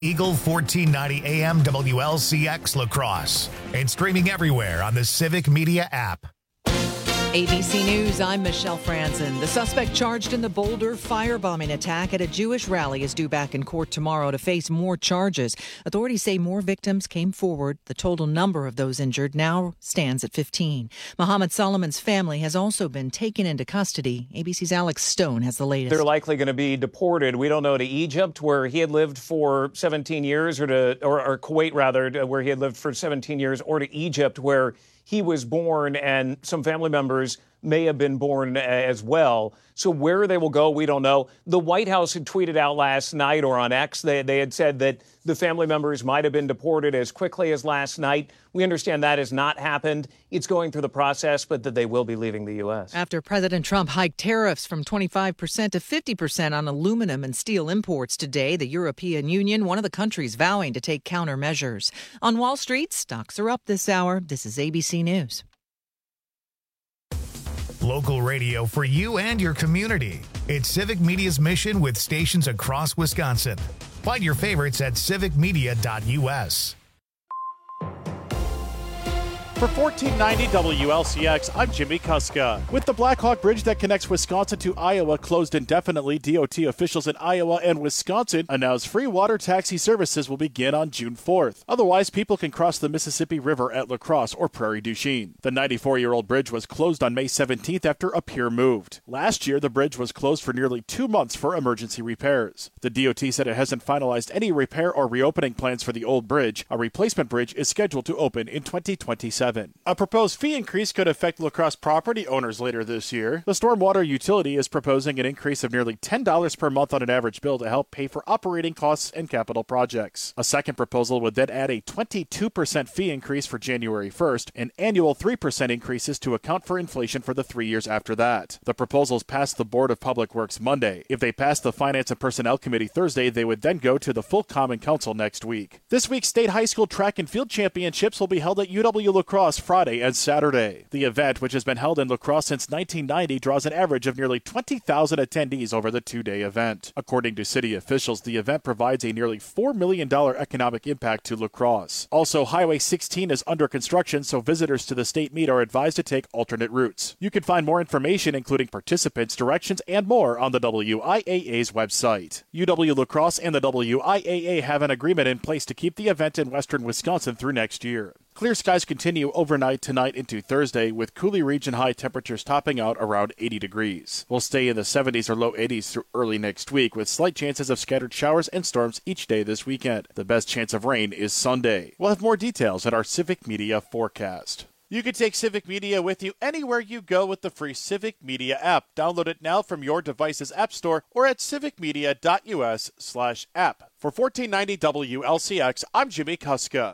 Eagle 1490 AM WLCX La Crosse and streaming everywhere on the Civic Media app. ABC News, I'm Michelle Franzen. The suspect charged in the Boulder firebombing attack at a Jewish rally is due back in court tomorrow to face more charges. Authorities say more victims came forward. The total number of those injured now stands at 15. Mohammed Solomon's family has also been taken into custody. ABC's Alex Stone has the latest. They're likely going to be deported. We don't know, to Egypt, where he had lived for 17 years, or Kuwait, rather, where he had lived for 17 years, or to Egypt, where he was born, and some family members may have been born as well. So where they will go, we don't know. The White House had tweeted out last night, or on X, they had said that the family members might have been deported as quickly as last night. We understand that has not happened. It's going through the process, but that they will be leaving the U.S. After President Trump hiked tariffs from 25% to 50% on aluminum and steel imports today, the European Union, one of the countries vowing to take countermeasures. On Wall Street, stocks are up this hour. This is ABC News. Local radio for you and your community. It's Civic Media's mission with stations across Wisconsin. Find your favorites at civicmedia.us. For 1490 WLCX, I'm Jimmy Kuska. With the Blackhawk Bridge that connects Wisconsin to Iowa closed indefinitely, DOT officials in Iowa and Wisconsin announced free water taxi services will begin on June 4th. Otherwise, people can cross the Mississippi River at La Crosse or Prairie du Chien. The 94-year-old bridge was closed on May 17th after a pier moved. Last year, the bridge was closed for nearly 2 months for emergency repairs. The DOT said it hasn't finalized any repair or reopening plans for the old bridge. A replacement bridge is scheduled to open in 2027. A proposed fee increase could affect La Crosse property owners later this year. The stormwater utility is proposing an increase of nearly $10 per month on an average bill to help pay for operating costs and capital projects. A second proposal would then add a 22% fee increase for January 1st and annual 3% increases to account for inflation for the 3 years after that. The proposals passed the Board of Public Works Monday. If they pass the Finance and Personnel Committee Thursday, they would then go to the full Common Council next week. This week's state high school track and field championships will be held at UW La Crosse Friday and Saturday. The event, which has been held in La Crosse since 1990, draws an average of nearly 20,000 attendees over the two-day event. According to city officials, the event provides a nearly $4 million economic impact to La Crosse. Also, Highway 16 is under construction, so visitors to the state meet are advised to take alternate routes. You can find more information, including participants, directions, and more on the WIAA's website. UW La Crosse and the WIAA have an agreement in place to keep the event in western Wisconsin through next year. Clear skies continue overnight tonight into Thursday, with Coulee region high temperatures topping out around 80 degrees. We'll stay in the 70s or low 80s through early next week, with slight chances of scattered showers and storms each day this weekend. The best chance of rain is Sunday. We'll have more details at our Civic Media forecast. You can take Civic Media with you anywhere you go with the free Civic Media app. Download it now from your device's app store or at civicmedia.us/app. For 1490 WLCX, I'm Jimmy Kuska.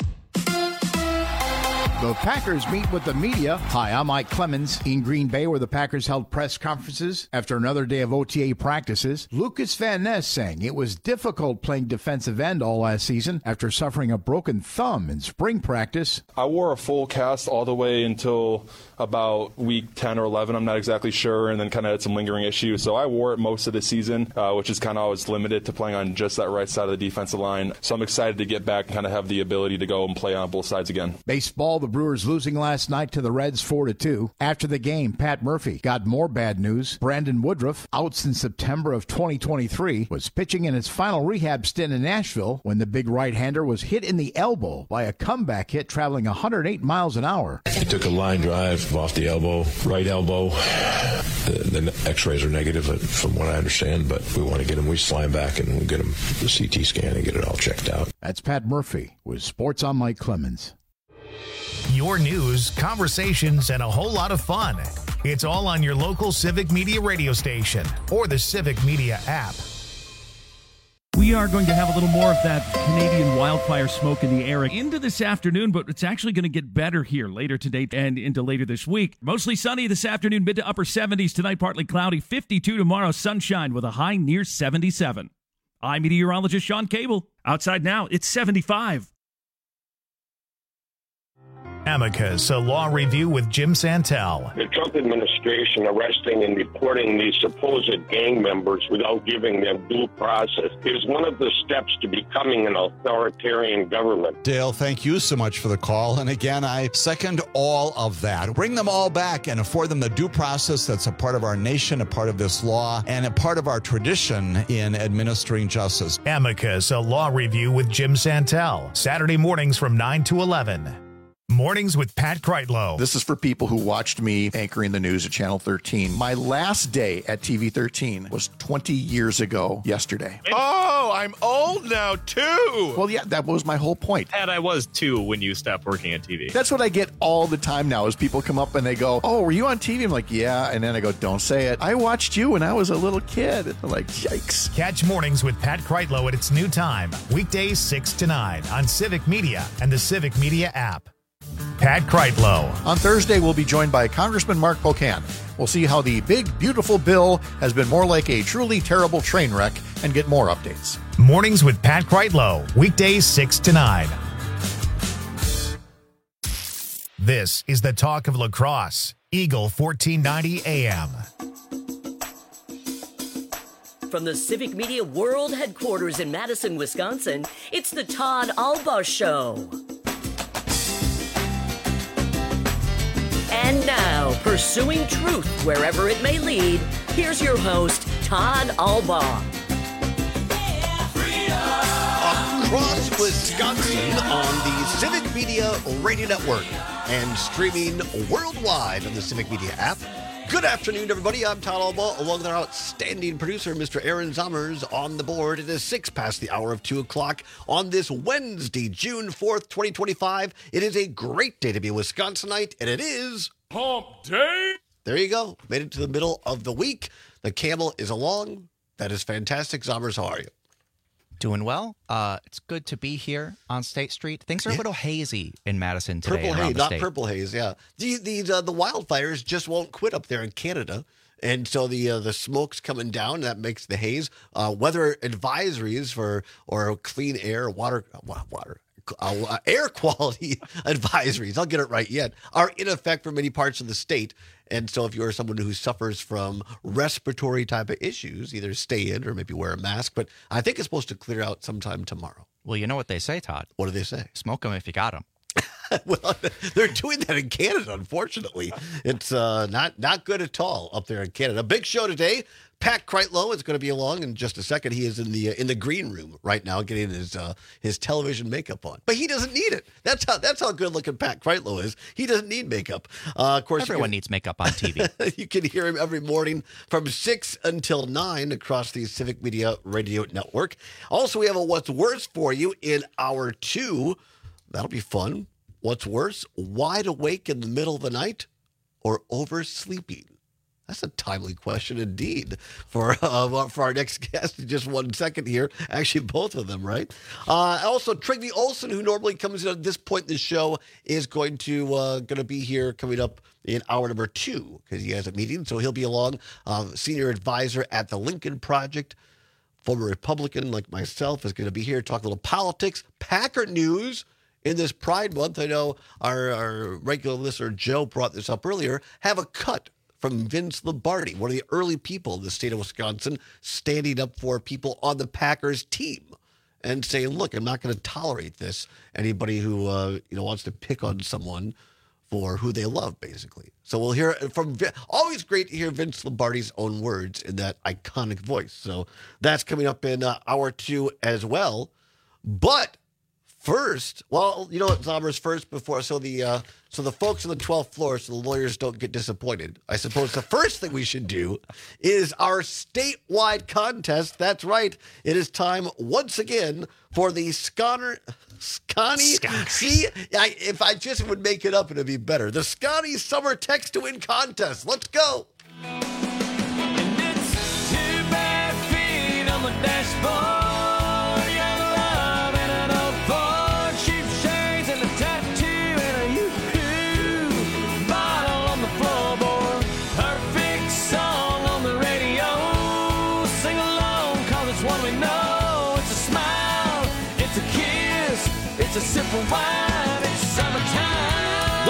The Packers meet with the media. Hi, I'm Mike Clemens. In Green Bay, where the Packers held press conferences after another day of OTA practices, Lucas Van Ness saying it was difficult playing defensive end all last season after suffering a broken thumb in spring practice. I wore a full cast all the way until about week 10 or 11. I'm not exactly sure, and then kind of had some lingering issues. So I wore it most of the season, which is kind of always limited to playing on just that right side of the defensive line. So I'm excited to get back and kind of have the ability to go and play on both sides again. Baseball, the Brewers losing last night to the Reds 4-2. After the game, Pat Murphy got more bad news. Brandon Woodruff, out since September of 2023, was pitching in his final rehab stint in Nashville when the big right-hander was hit in the elbow by a comeback hit traveling 108 miles an hour. He took a line drive off the elbow, right elbow. The x-rays are negative from what I understand, but we want to get him. We just fly him back and we'll get him the CT scan and get it all checked out. That's Pat Murphy with Sports on Mike Clemens. Your news, conversations, and a whole lot of fun. It's all on your local Civic Media radio station or the Civic Media app. We are going to have a little more of that Canadian wildfire smoke in the air into this afternoon, but it's actually going to get better here later today and into later this week. Mostly sunny this afternoon, mid to upper 70s. Tonight, partly cloudy, 52 tomorrow, sunshine with a high near 77. I'm meteorologist Sean Cable. Outside now, it's 75. Amicus, a law review with Jim Santel. The Trump administration arresting and deporting these supposed gang members without giving them due process is one of the steps to becoming an authoritarian government. Dale, thank you so much for the call. And again, I second all of that. Bring them all back and afford them the due process that's a part of our nation, a part of this law, and a part of our tradition in administering justice. Amicus, a law review with Jim Santel. Saturday mornings from 9 to 11. Mornings with Pat Kreitlow. This is for people who watched me anchoring the news at Channel 13. My last day at TV 13 was 20 years ago yesterday. Oh, I'm old now, too. Well, yeah, that was my whole point. Pat, I was, too, when you stopped working at TV. That's what I get all the time now is people come up and they go, oh, were you on TV? I'm like, yeah. And then I go, don't say it. I watched you when I was a little kid. I'm like, yikes. Catch Mornings with Pat Kreitlow at its new time. Weekdays 6 to 9 on Civic Media and the Civic Media app. Pat Kreitlow. On Thursday, we'll be joined by Congressman Mark Pocan. We'll see how the big, beautiful bill has been more like a truly terrible train wreck and get more updates. Mornings with Pat Kreitlow. Weekdays 6 to 9. This is the talk of lacrosse. Eagle 1490 AM. From the Civic Media World Headquarters in Madison, Wisconsin, it's the Todd Alba Show. And now, pursuing truth wherever it may lead, here's your host, Todd Alba. Across Wisconsin on the Civic Media Radio Network and streaming worldwide on the Civic Media app. Good afternoon, everybody. I'm Todd Alba, along with our outstanding producer, Mr. Aaron Zommers, on the board. It is 6 past the hour of 2 o'clock on this Wednesday, June 4th, 2025. It is a great day to be a Wisconsinite, and it is Hump Day. There you go. Made it to the middle of the week. The camel is along. That is fantastic. Zommers, how are you? Doing well. It's good to be here on State Street. Things are a little hazy in Madison today. Purple around haze, the not state. purple haze. Yeah, the wildfires just won't quit up there in Canada, and so the smoke's coming down. That makes the haze. Weather advisories for clean air, air quality advisories. I'll get it right yet. Are in effect for many parts of the state. And so if you're someone who suffers from respiratory type of issues, either stay in or maybe wear a mask. But I think it's supposed to clear out sometime tomorrow. Well, you know what they say, Todd. What do they say? Smoke them if you got them. Well, they're doing that in Canada, unfortunately. It's not good at all up there in Canada. Big show today. Pat Kreitlow is going to be along in just a second. He is in the green room right now getting his television makeup on. But he doesn't need it. That's how good looking Pat Kreitlow is. He doesn't need makeup. Of course, everyone needs makeup on TV. You can hear him every morning from 6 until 9 across the Civic Media Radio Network. Also, we have a What's Worse for you in hour 2. That'll be fun. What's worse, wide awake in the middle of the night or oversleeping? That's a timely question indeed for our next guest in just 1 second here. Actually, both of them, right? Also, Trygve Olsen, who normally comes in at this point in the show, is going to be here coming up in hour number 2 because he has a meeting. So he'll be along, senior advisor at the Lincoln Project. Former Republican like myself is going to be here, talk a little politics, Packer news. In this Pride Month, I know our regular listener, Joe, brought this up earlier, have a cut from Vince Lombardi, one of the early people in the state of Wisconsin, standing up for people on the Packers team and saying, look, I'm not going to tolerate this. Anybody who wants to pick on someone for who they love, basically. So we'll hear from, always great to hear Vince Lombardi's own words in that iconic voice. So that's coming up in hour 2 as well. But first, well, you know what, Zommers, first before, so the folks on the 12th floor, so the lawyers don't get disappointed. I suppose the first thing we should do is our statewide contest. That's right. It is time once again for the Scotty. See, if I just would make it up, it'd be better. The Scotty Summer Text to Win contest. Let's go. And it's 2 bare feet on the dashboard. It's a sip of wine, it's summertime.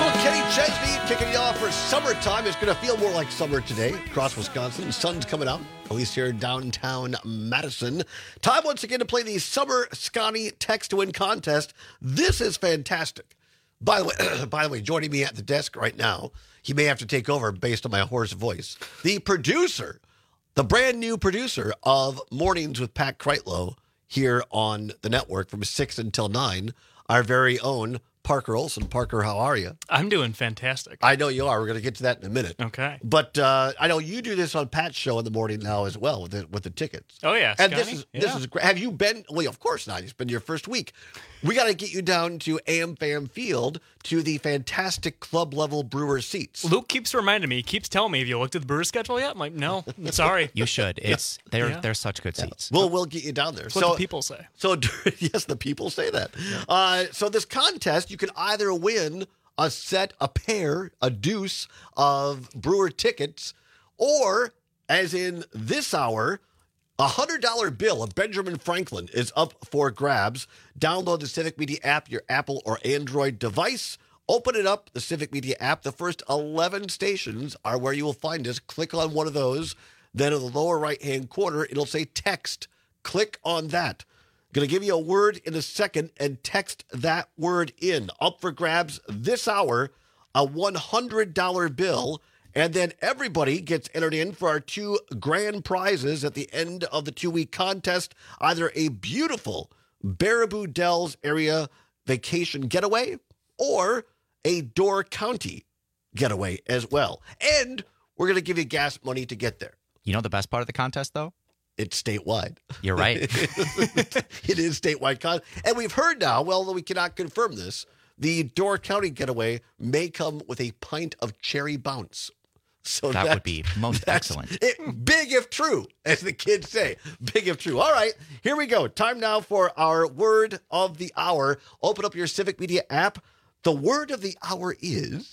for summertime. It's going to feel more like summer today across Wisconsin. The sun's coming out, at least here in downtown Madison. Time once again to play the Summer Scotty Text to Win contest. This is fantastic. By the way, joining me at the desk right now, he may have to take over based on my hoarse voice. The producer, the brand new producer of Mornings with Pat Kreitlow here on the network from 6 until 9, our very own Parker Olson. Parker, how are you? I'm doing fantastic. I know you are. We're going to get to that in a minute. Okay. But I know you do this on Pat's show in the morning now as well with the tickets. Oh, yeah. And Scotty? this is great. Have you been? Well, of course not. It's been your first week. We got to get you down to AmFam Field to the fantastic club level Brewer seats. Luke keeps reminding me. He keeps telling me, have you looked at the Brewer schedule yet? I'm like, no, sorry. You should. They're such good seats. We'll get you down there. That's what the people say. So yes, the people say that. Yeah. So this contest, you can either win a set, a pair, a deuce of Brewer tickets, or as in this hour, a $100 bill of Benjamin Franklin is up for grabs. Download the Civic Media app, your Apple or Android device. Open it up, the Civic Media app. The first 11 stations are where you will find us. Click on one of those. Then in the lower right-hand corner, it'll say text. Click on that. Going to give you a word in a second and text that word in. Up for grabs this hour, a $100 bill. And then everybody gets entered in for our 2 grand prizes at the end of the 2-week contest. Either a beautiful Baraboo Dells area vacation getaway or a Door County getaway as well. And we're going to give you gas money to get there. You know the best part of the contest, though? It's statewide. You're right. It is statewide. And we've heard now, well, though we cannot confirm this, the Door County getaway may come with a pint of cherry bounce. So that would be most excellent. Big if true, as the kids say. Big if true. All right, here we go. Time now for our word of the hour. Open up your Civic Media app. The word of the hour is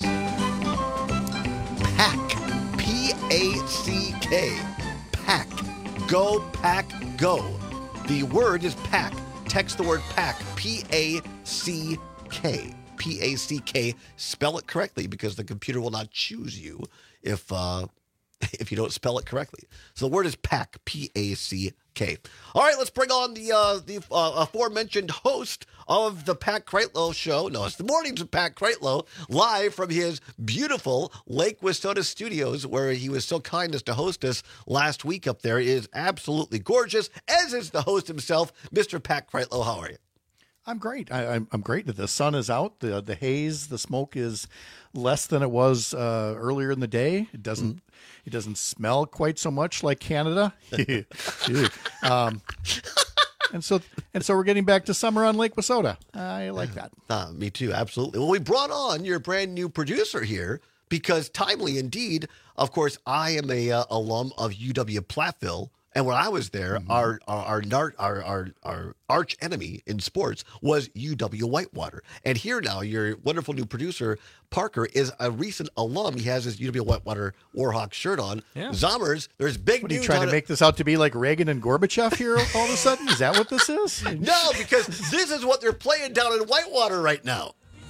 pack. P-A-C-K. Pack. Go, pack, go. The word is pack. Text the word pack. P-A-C-K. P-A-C-K. Spell it correctly because the computer will not choose you if you don't spell it correctly. So the word is pack. P-A-C-K. All right, let's bring on the aforementioned host of the Pat Kreitlow Show. No, it's the Mornings with Pat Kreitlow, live from his beautiful Lake Wissota studios, where he was so kind as to host us last week up there. It is absolutely gorgeous, as is the host himself, Mr. Pat Kreitlow. How are you? I'm great. I'm great. The sun is out. The haze, the smoke is less than it was earlier in the day. It doesn't smell quite so much like Canada. And so we're getting back to summer on Lake Wissota. I like that. Me too. Absolutely. Well, we brought on your brand new producer here because timely indeed. Of course, I am a alum of UW Platteville. And when I was there, our arch enemy in sports was UW Whitewater. And here now, your wonderful new producer, Parker, is a recent alum. He has his UW Whitewater Warhawk shirt on. Yeah. Zommers, there's big What, are news. you trying to make this out to be like Reagan and Gorbachev here all of a sudden? Is that what this is? No, because this is what they're playing down in Whitewater right now.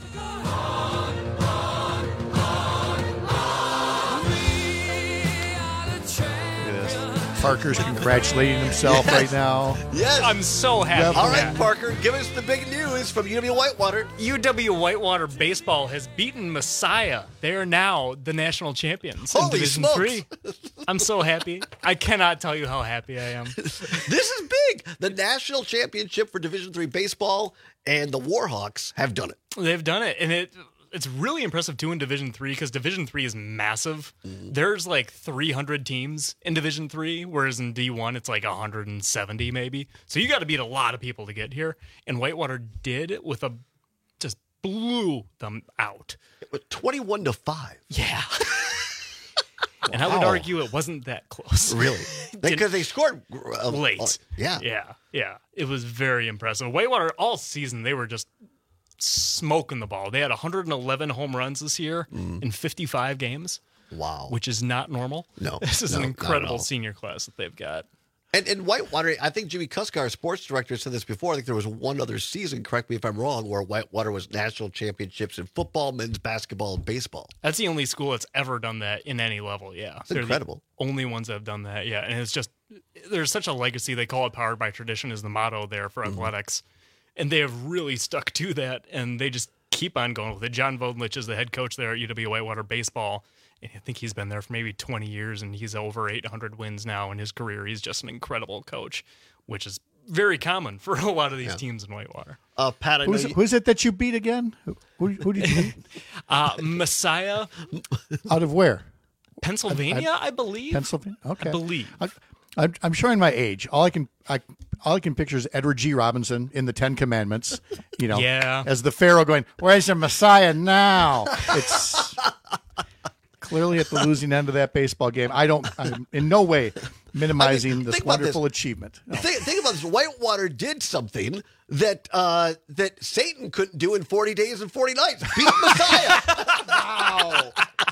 Parker's congratulating himself right now. Yes. I'm so happy. All right, Parker, give us the big news from UW Whitewater. UW Whitewater baseball has beaten Messiah. They are now the national champions in Holy Division smokes. 3. I'm so happy. I cannot tell you how happy I am. This is big. The national championship for Division 3 baseball, and the Warhawks have done it. They've done it, and it's really impressive too in Division 3 because Division 3 is massive. There's like 300 teams in Division 3, whereas in D1 it's like 170 maybe. So you got to beat a lot of people to get here, and Whitewater did with just blew them out. It was 21-5. Yeah. And I would argue it wasn't that close. Really? Because they scored late. Yeah. It was very impressive. Whitewater all season they were just smoking the ball. They had 111 home runs this year in 55 games. Wow. Which is not normal. No. This is an incredible senior class that they've got. And Whitewater, I think Jimmy Kuska, our sports director, said this before. I think there was one other season, correct me if I'm wrong, where Whitewater was national championships in football, men's basketball, and baseball. That's the only school that's ever done that in any level, yeah. It's incredible. The only ones that have done that, yeah. And it's just, there's such a legacy. They call it Powered by Tradition is the motto there for athletics. And they have really stuck to that, and they just keep on going with it. John Vodlich is the head coach there at UW Whitewater Baseball. I think he's been there for maybe 20 years, and he's over 800 wins now in his career. He's just an incredible coach, which is very common for a lot of these teams in Whitewater. Pat, I who's it that you beat again? Who did you beat? Messiah. Out of where? Pennsylvania, I believe. Pennsylvania? Okay. I believe. I'm showing my age. All I can picture is Edward G. Robinson in the Ten Commandments, as the Pharaoh going, "Where's your Messiah now?" It's clearly at the losing end of that baseball game. I'm in no way minimizing this wonderful achievement. No. Think about this. Whitewater did something that that Satan couldn't do in 40 days and 40 nights. Beat Messiah. Wow.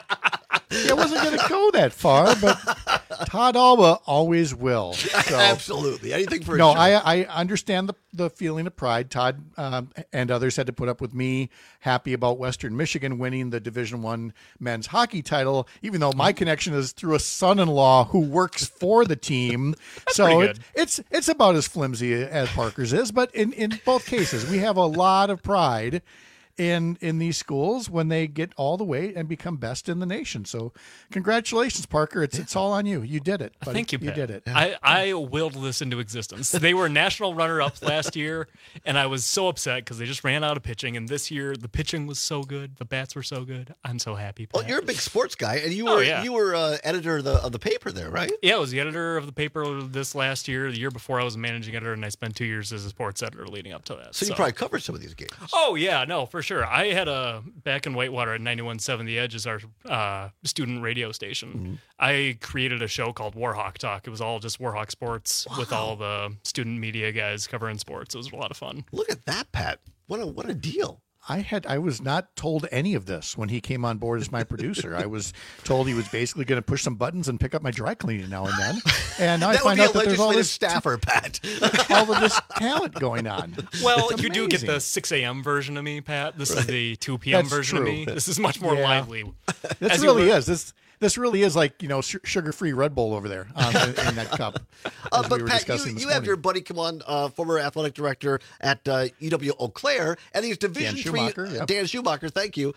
I wasn't going to go that far, but Todd Alba always will. So, absolutely. Anything for no, sure. I understand the feeling of pride. Todd and others had to put up with me happy about Western Michigan winning the Division I men's hockey title, even though my connection is through a son-in-law who works for the team. So it's about as flimsy as Parker's is. But in both cases, we have a lot of pride in these schools when they get all the way and become best in the nation. So congratulations, Parker. It's all on you. You did it. Buddy. Thank you, Pat. You did it. I willed this into existence. They were national runner-up last year, and I was so upset because they just ran out of pitching. And this year, the pitching was so good. The bats were so good. I'm so happy, Pat. Well, you're a big sports guy, and you were editor of the paper there, right? Yeah, I was the editor of the paper this last year. The year before, I was a managing editor, and I spent 2 years as a sports editor leading up to that. So you probably covered some of these games. Oh, yeah, no, for sure. I had back in Whitewater at 91.7 The Edge is our student radio station. Mm-hmm. I created a show called Warhawk Talk. It was all just Warhawk sports with all the student media guys covering sports. It was a lot of fun. Look at that, Pat. What a deal. I was not told any of this when he came on board as my producer. I was told he was basically going to push some buttons and pick up my dry cleaning now and then. And now I find out that there's all this staffer, Pat. all of this talent going on. Well, you do get the 6 a.m. version of me, Pat. This is the 2 p.m. version of me. This is much more lively. This really is. This really is like, sugar-free Red Bull over there in that cup. But Pat, you have your buddy come on, former athletic director at UW Eau Claire, and these Division III, Dan Schumacher, thank you.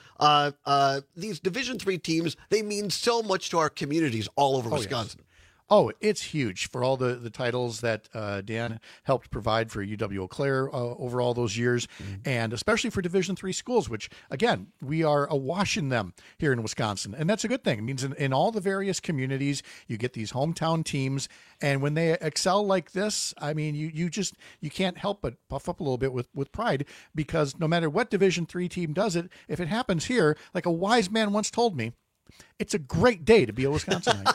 These Division III teams, they mean so much to our communities all over Wisconsin. Yes. Oh, it's huge for all the titles that Dan helped provide for UW Eau Claire over all those years, and especially for Division III schools, which, again, we are awash in them here in Wisconsin. And that's a good thing. It means in all the various communities, you get these hometown teams, and when they excel like this, I mean, you can't help but puff up a little bit with pride, because no matter what Division III team does it, if it happens here, like a wise man once told me, it's a great day to be a Wisconsinite.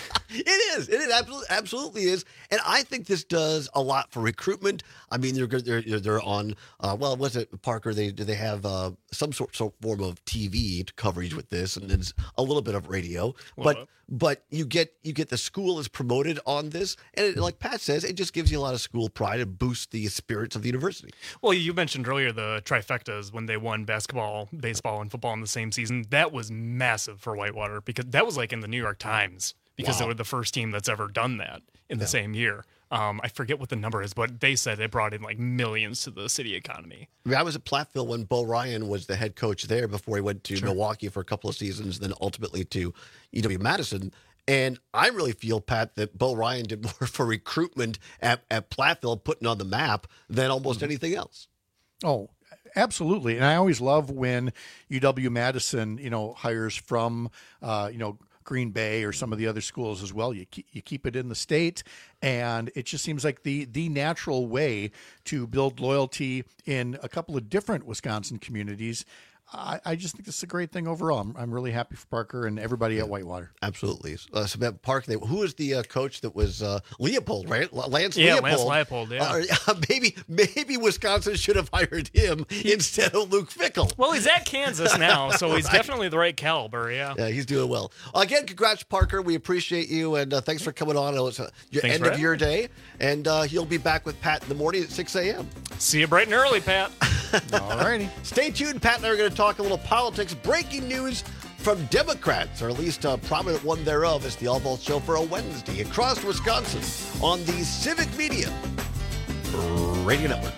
It is. It absolutely is. And I think this does a lot for recruitment. I mean, they're on. Was it Parker? They have some sort of form of TV coverage with this, and it's a little bit of radio. But you get the school is promoted on this, and like Pat says, it just gives you a lot of school pride and boosts the spirits of the university. Well, you mentioned earlier the trifectas when they won basketball, baseball, and football in the same season. That was massive for Whitewater because that was like in the New York Times. Because they were the first team that's ever done that in the same year. I forget what the number is, but they said it brought in like millions to the city economy. I mean, I was at Platteville when Bo Ryan was the head coach there before he went to Milwaukee for a couple of seasons, then ultimately to UW-Madison. And I really feel, Pat, that Bo Ryan did more for recruitment at Platteville, putting on the map, than almost anything else. Oh, absolutely. And I always love when UW-Madison, hires from, Green Bay or some of the other schools as well. You keep it in the state, and it just seems like the natural way to build loyalty in a couple of different Wisconsin communities. I just think this is a great thing overall. I'm really happy for Parker and everybody at Whitewater. Absolutely. So Parker, who is the coach that was Leopold, right? Lance Lance Leopold. Yeah. Maybe Wisconsin should have hired him instead of Luke Fickell. Well, he's at Kansas now, so he's definitely the right caliber, yeah. Yeah, he's doing well. Again, congrats, Parker. We appreciate you, and thanks for coming on. It's your end of your day, and you'll be back with Pat in the morning at 6 a.m. See you bright and early, Pat. All righty. Stay tuned. Pat and I are going to talk a little politics. Breaking news from Democrats, or at least a prominent one thereof, is the All Ball Show for a Wednesday across Wisconsin on the Civic Media Radio Network.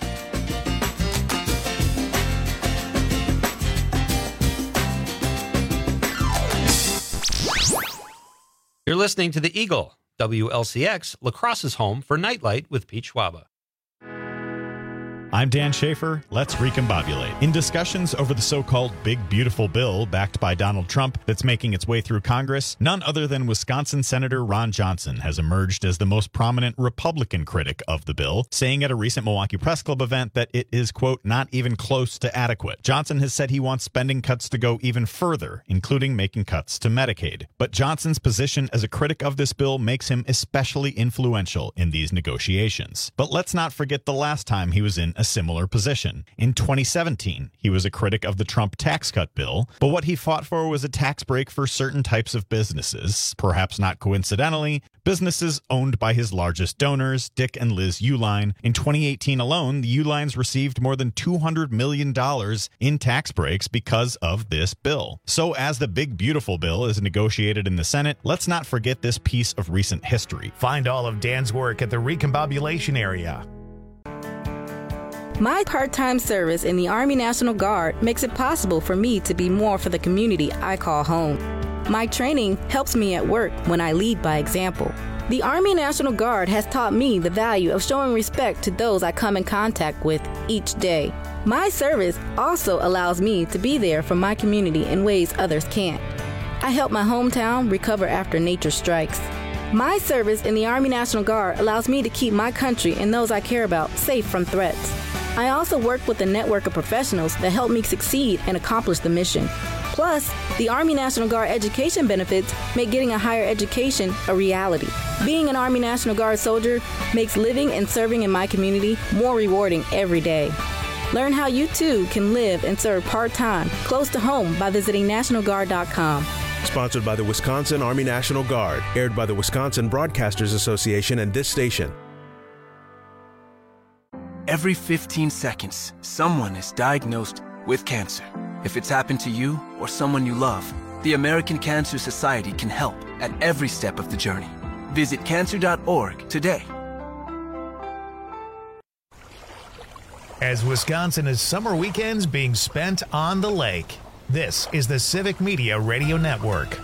You're listening to The Eagle, WLCX, La Crosse's home for Nightlight with Pete Schwaba. I'm Dan Schaefer. Let's recombobulate. In discussions over the so-called Big Beautiful Bill backed by Donald Trump that's making its way through Congress, none other than Wisconsin Senator Ron Johnson has emerged as the most prominent Republican critic of the bill, saying at a recent Milwaukee Press Club event that it is, quote, not even close to adequate. Johnson has said he wants spending cuts to go even further, including making cuts to Medicaid. But Johnson's position as a critic of this bill makes him especially influential in these negotiations. But let's not forget the last time he was in a similar position. In 2017, he was a critic of the Trump tax cut bill, but what he fought for was a tax break for certain types of businesses. Perhaps not coincidentally, businesses owned by his largest donors, Dick and Liz Uihlein. In 2018 alone, the Uihleins received more than $200 million in tax breaks because of this bill. So as the Big Beautiful Bill is negotiated in the Senate, let's not forget this piece of recent history. Find all of Dan's work at the Recombobulation area. My part-time service in the Army National Guard makes it possible for me to be more for the community I call home. My training helps me at work when I lead by example. The Army National Guard has taught me the value of showing respect to those I come in contact with each day. My service also allows me to be there for my community in ways others can't. I help my hometown recover after nature strikes. My service in the Army National Guard allows me to keep my country and those I care about safe from threats. I also work with a network of professionals that help me succeed and accomplish the mission. Plus, the Army National Guard education benefits make getting a higher education a reality. Being an Army National Guard soldier makes living and serving in my community more rewarding every day. Learn how you too can live and serve part-time close to home by visiting NationalGuard.com. Sponsored by the Wisconsin Army National Guard, aired by the Wisconsin Broadcasters Association and this station. Every 15 seconds, someone is diagnosed with cancer. If it's happened to you or someone you love, the American Cancer Society can help at every step of the journey. Visit cancer.org today. As Wisconsin is summer weekends being spent on the lake, this is the Civic Media Radio Network.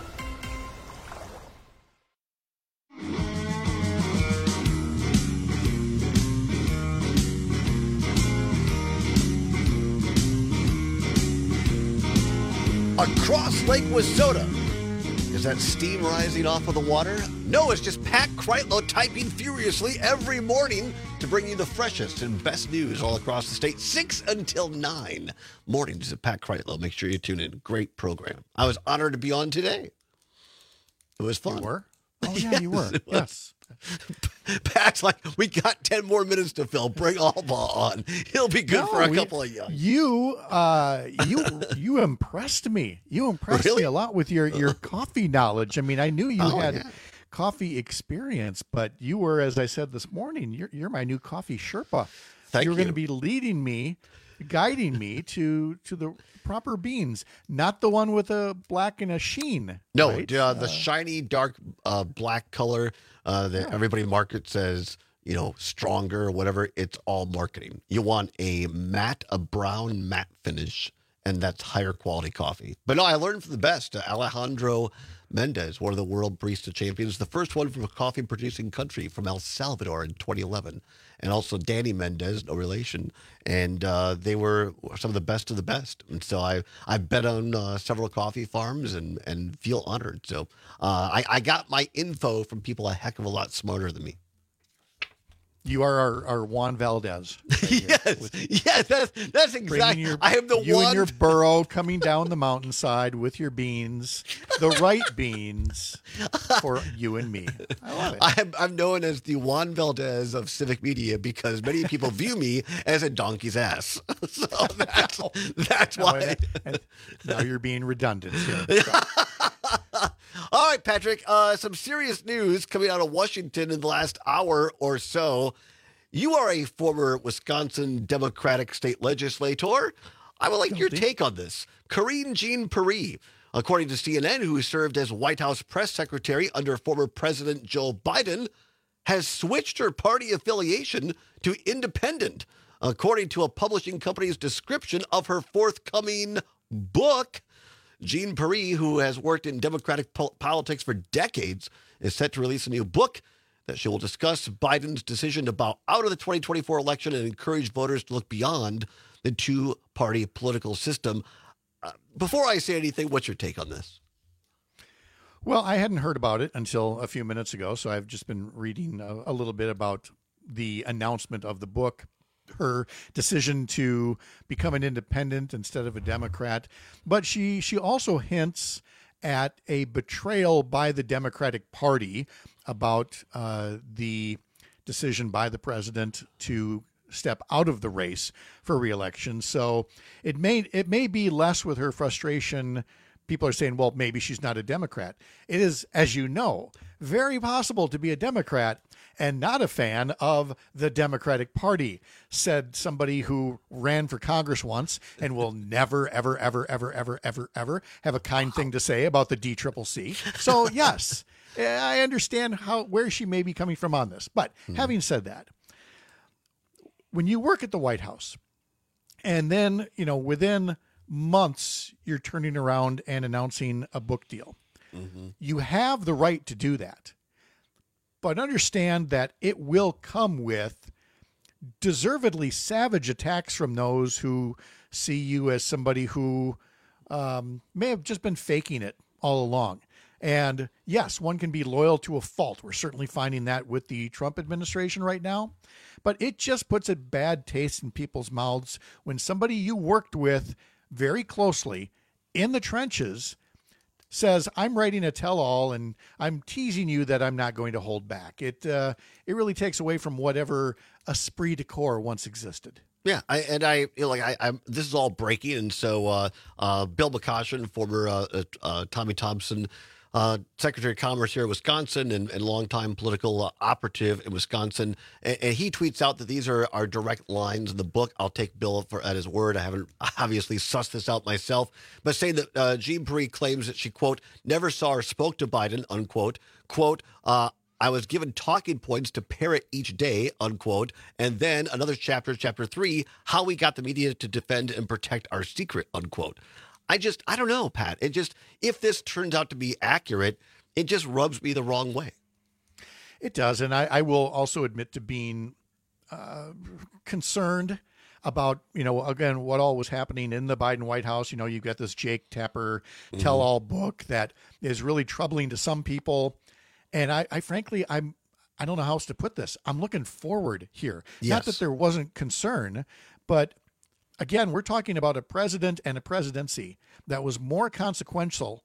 Across Lake Wissota. Is that steam rising off of the water? No, it's just Pat Kreitlow typing furiously every morning to bring you the freshest and best news all across the state, 6 until 9 mornings at Pat Kreitlow. Make sure you tune in. Great program. I was honored to be on today. It was fun. You were? Oh, yeah, you were. Yes. Pat's like, we got 10 more minutes to fill. Bring Allball on. He'll be good for a couple of young. You impressed me. You impressed me a lot with your coffee knowledge. I mean, I knew you had coffee experience, but you were, as I said this morning, you're my new coffee Sherpa. You're going to be leading me, guiding me to the proper beans, not the one with a black and a sheen. No, right? The shiny, dark black color that everybody markets as, stronger or whatever. It's all marketing. You want a brown matte finish, and that's higher quality coffee. But no, I learned from the best. Alejandro Mendez, one of the world barista champions, the first one from a coffee producing country from El Salvador in 2011. And also Danny Mendez, no relation. And they were some of the best. And so I've been on several coffee farms and feel honored. So I got my info from people a heck of a lot smarter than me. You are our Juan Valdez. Right Yes, that's exactly. I am the you one. in your burro coming down the mountainside with your beans, the right beans for you and me. I love it. I'm known as the Juan Valdez of civic media because many people view me as a donkey's ass. So that's why. And now you're being redundant here. All right, Patrick, some serious news coming out of Washington in the last hour or so. You are a former Wisconsin Democratic state legislator. I would like your take on this. Karine Jean-Pierre, according to CNN, who served as White House press secretary under former President Joe Biden, has switched her party affiliation to independent, according to a publishing company's description of her forthcoming book. Jean-Pierre, who has worked in Democratic politics for decades, is set to release a new book that she will discuss Biden's decision to bow out of the 2024 election and encourage voters to look beyond the two-party political system. Before I say anything, what's your take on this? Well, I hadn't heard about it until a few minutes ago, so I've just been reading a little bit about the announcement of the book, her decision to become an independent instead of a Democrat. But she also hints at a betrayal by the Democratic Party about the decision by the president to step out of the race for re-election. So it may be less with her frustration. People are saying, well, maybe she's not a Democrat. It is, as you know, very possible to be a Democrat and not a fan of the Democratic Party, said somebody who ran for Congress once and will never, ever, ever, ever, ever, ever, ever have a kind thing to say about the DCCC. So, yes, I understand where she may be coming from on this. But having said that, when you work at the White House and then, within months, you're turning around and announcing a book deal, you have the right to do that. But understand that it will come with deservedly savage attacks from those who see you as somebody who may have just been faking it all along. And yes, one can be loyal to a fault. We're certainly finding that with the Trump administration right now. But it just puts a bad taste in people's mouths when somebody you worked with very closely in the trenches says, I'm writing a tell-all and I'm teasing you that I'm not going to hold back. It really takes away from whatever esprit de corps once existed. Yeah, this is all breaking, and so Bill McCoshen, former Tommy Thompson, Secretary of Commerce here in Wisconsin and longtime political operative in Wisconsin, and he tweets out that these are direct lines in the book. I'll take Bill at his word. I haven't obviously sussed this out myself, but saying that Jean-Pierre claims that she, quote, never saw or spoke to Biden, unquote, quote, I was given talking points to parrot each day, unquote. And then another chapter 3, how we got the media to defend and protect our secret, unquote. I don't know, Pat. If this turns out to be accurate, it just rubs me the wrong way. It does. And I will also admit to being concerned about, again, what all was happening in the Biden White House. You've got this Jake Tapper tell-all book that is really troubling to some people. And I frankly, I don't know how else to put this. I'm looking forward here. Yes. Not that there wasn't concern, but again, we're talking about a president and a presidency that was more consequential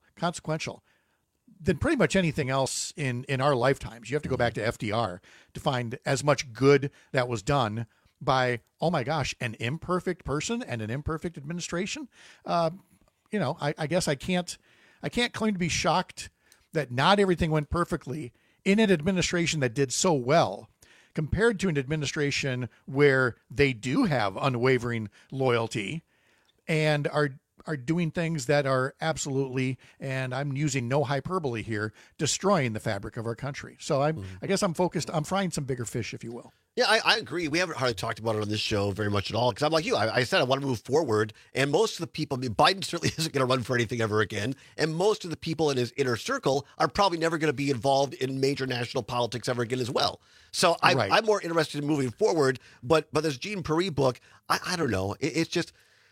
than pretty much anything else in our lifetimes. You have to go back to FDR to find as much good that was done by, oh my gosh, an imperfect person and an imperfect administration. I guess I can't claim to be shocked that not everything went perfectly in an administration that did so well compared to an administration where they do have unwavering loyalty and are doing things that are absolutely, and I'm using no hyperbole here, destroying the fabric of our country. So I guess I'm focused, I'm frying some bigger fish, if you will. Yeah, I agree. We haven't hardly talked about it on this show very much at all because I'm like you. I said I want to move forward, and most of the people, Biden certainly isn't going to run for anything ever again, and most of the people in his inner circle are probably never going to be involved in major national politics ever again as well. So I'm more interested in moving forward, but this Jean-Pierre book, I don't know. It's just,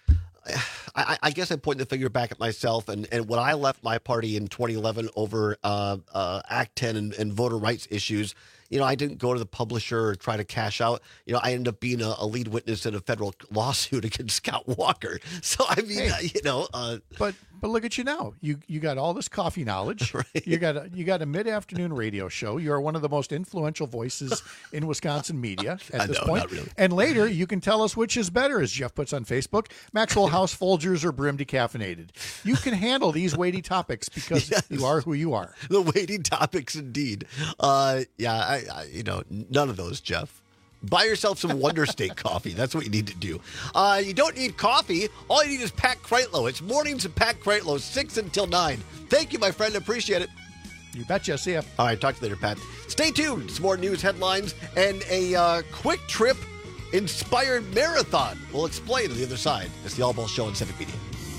I guess I point the finger back at myself, and when I left my party in 2011 over Act 10 and voter rights issues, I didn't go to the publisher or try to cash out. I ended up being a lead witness in a federal lawsuit against Scott Walker. So, I mean, But look at you now. You got all this coffee knowledge. Right. You got a mid-afternoon radio show. You are one of the most influential voices in Wisconsin media at this point. Not really. And later, you can tell us which is better, as Jeff puts on Facebook, Maxwell House Folgers or Brim Decaffeinated. You can handle these weighty topics because you are who you are. The weighty topics, indeed. None of those, Jeff. Buy yourself some Wonder State coffee. That's what you need to do. You don't need coffee. All you need is Pat Kreitlow. It's mornings of Pat Kreitlow, 6 until 9. Thank you, my friend. Appreciate it. You betcha. See ya. All right, talk to you later, Pat. Stay tuned. Some more news headlines and a quick trip inspired marathon. We'll explain on the other side. It's the All Ball Show on Civic Media.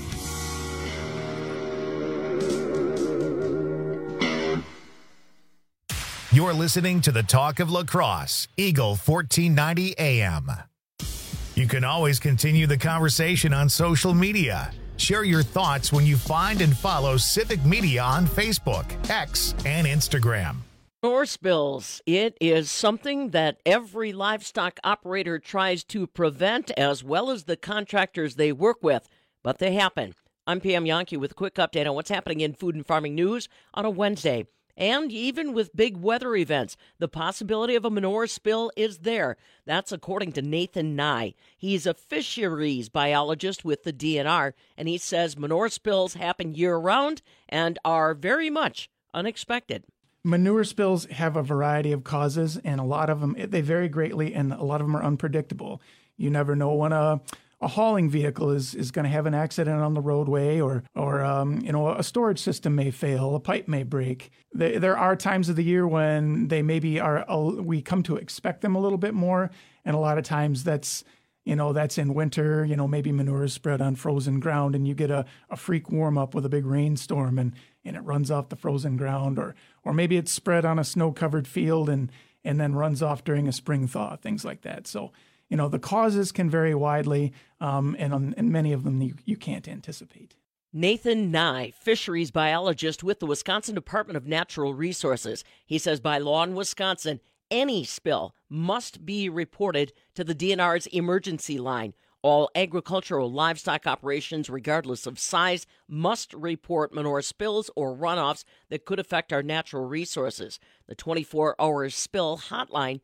You're listening to the Talk of Lacrosse, Eagle 1490 AM. You can always continue the conversation on social media. Share your thoughts when you find and follow Civic Media on Facebook, X, and Instagram. Manure spills. It is something that every livestock operator tries to prevent, as well as the contractors they work with, but they happen. I'm Pam Yankee with a quick update on what's happening in food and farming news on a Wednesday. And even with big weather events, the possibility of a manure spill is there. That's according to Nathan Nye. He's a fisheries biologist with the DNR, and he says manure spills happen year-round and are very much unexpected. Manure spills have a variety of causes, and a lot of them, they vary greatly, and a lot of them are unpredictable. You never know when a hauling vehicle is going to have an accident on the roadway, or a storage system may fail, a pipe may break. There are times of the year when they maybe we come to expect them a little bit more, and a lot of times that's in winter. Maybe manure is spread on frozen ground, and you get a freak warm up with a big rainstorm, and it runs off the frozen ground, or maybe it's spread on a snow-covered field and then runs off during a spring thaw, things like that. So, the causes can vary widely, and many of them you can't anticipate. Nathan Nye, fisheries biologist with the Wisconsin Department of Natural Resources. He says by law in Wisconsin, any spill must be reported to the DNR's emergency line. All agricultural livestock operations, regardless of size, must report manure spills or runoffs that could affect our natural resources. The 24-hour spill hotline,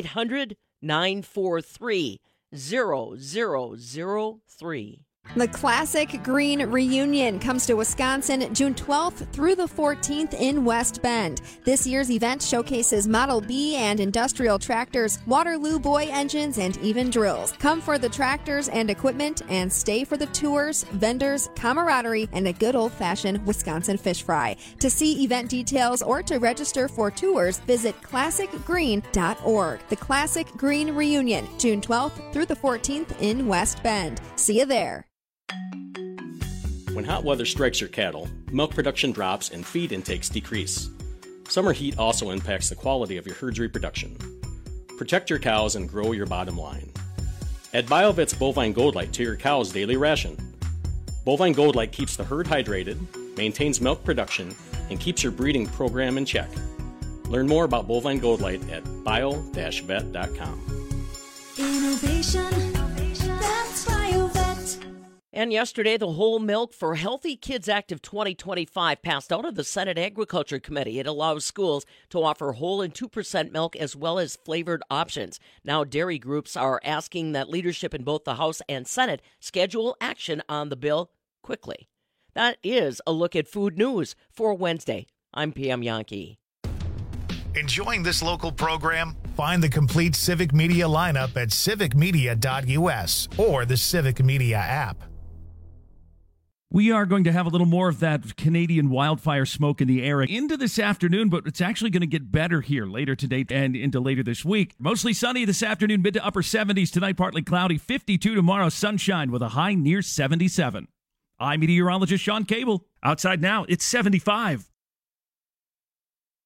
800-943-0003. The Classic Green Reunion comes to Wisconsin June 12th through the 14th in West Bend. This year's event showcases Model B and industrial tractors, Waterloo Boy engines, and even drills. Come for the tractors and equipment, and stay for the tours, vendors, camaraderie, and a good old-fashioned Wisconsin fish fry. To see event details or to register for tours, visit ClassicGreen.org. The Classic Green Reunion, June 12th through the 14th in West Bend. See you there. When hot weather strikes your cattle, milk production drops and feed intakes decrease. Summer heat also impacts the quality of your herd's reproduction. Protect your cows and grow your bottom line. Add BioVet's Bovine Gold Light to your cow's daily ration. Bovine Gold Light keeps the herd hydrated, maintains milk production, and keeps your breeding program in check. Learn more about Bovine Gold Light at bio-vet.com. Innovation, that's BioVet. And yesterday, the Whole Milk for Healthy Kids Act of 2025 passed out of the Senate Agriculture Committee. It allows schools to offer whole and 2% milk as well as flavored options. Now, dairy groups are asking that leadership in both the House and Senate schedule action on the bill quickly. That is a look at food news for Wednesday. I'm Pam Yankee. Enjoying this local program? Find the complete Civic Media lineup at civicmedia.us or the Civic Media app. We are going to have a little more of that Canadian wildfire smoke in the air into this afternoon, but it's actually going to get better here later today and into later this week. Mostly sunny this afternoon, mid to upper 70s tonight, partly cloudy, 52 tomorrow, sunshine with a high near 77. I'm meteorologist Sean Cable. Outside now, it's 75.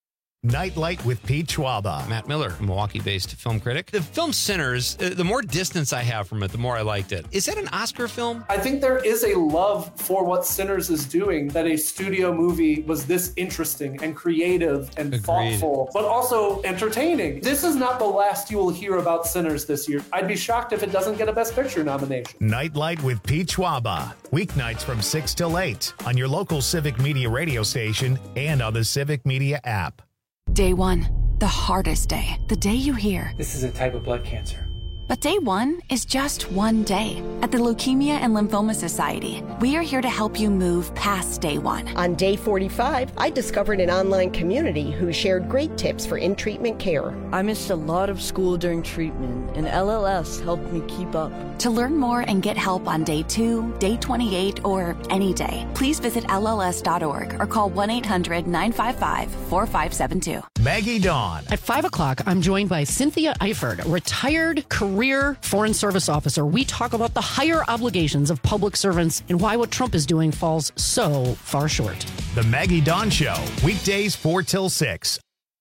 Nightlight with Pete Schwaba. Matt Miller, a Milwaukee-based film critic. The film Sinners, the more distance I have from it, the more I liked it. Is that an Oscar film? I think there is a love for what Sinners is doing, that a studio movie was this interesting and creative and thoughtful, but also entertaining. This is not the last you will hear about Sinners this year. I'd be shocked if it doesn't get a Best Picture nomination. Nightlight with Pete Schwaba. Weeknights from 6 till 8 on your local Civic Media radio station and on the Civic Media app. Day one, the hardest day. The day you hear, this is a type of blood cancer. But day one is just one day. At the Leukemia and Lymphoma Society, we are here to help you move past day one. On day 45, I discovered an online community who shared great tips for in-treatment care. I missed a lot of school during treatment, and LLS helped me keep up. To learn more and get help on day 2, day 28, or any day, please visit LLS.org or call 1-800-955-4572. Maggie Dawn. At 5 o'clock, I'm joined by Cynthia Eifert, retired career Foreign Service officer. We talk about the higher obligations of public servants and why what Trump is doing falls so far short. The Maggie Dawn Show, weekdays 4 till 6.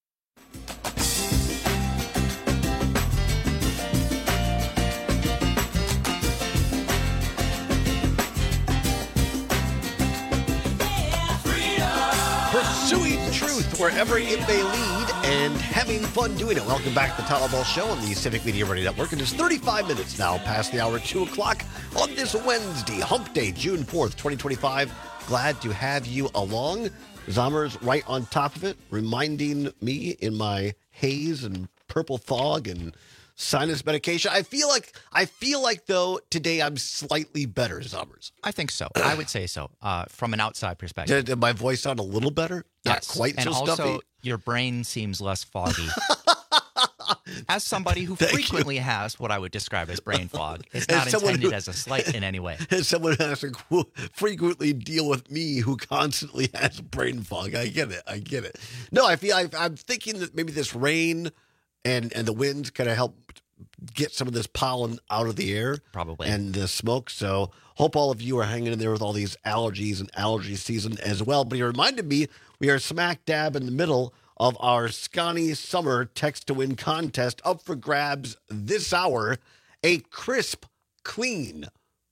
Pursuing truth wherever it may lead and having fun doing it. Welcome back to the Tyler Ball Show on the Civic Media Radio Network. It is 35 minutes now past the hour 2 o'clock on this Wednesday, Hump Day, June 4th, 2025. Glad to have you along. Zommer's right on top of it, reminding me in my haze and purple fog and sinus medication. I feel like though today I'm slightly better, Zommers. I think so. I would say so. From an outside perspective. Did my voice sound a little better? Not Yes. quite and so also, stuffy. your brain seems less foggy. As somebody who frequently has what I would describe as brain fog, it's not intended as a slight in any way. As someone who has to frequently deal with me who constantly has brain fog. I get it. No, I'm thinking that maybe this rain and the winds kind of help get some of this pollen out of the air. Probably. And the smoke. So hope all of you are hanging in there with all these allergies and allergy season as well. But you reminded me, we are smack dab in the middle of our Scotty Summer Text to Win contest, up for grabs this hour. A crisp, clean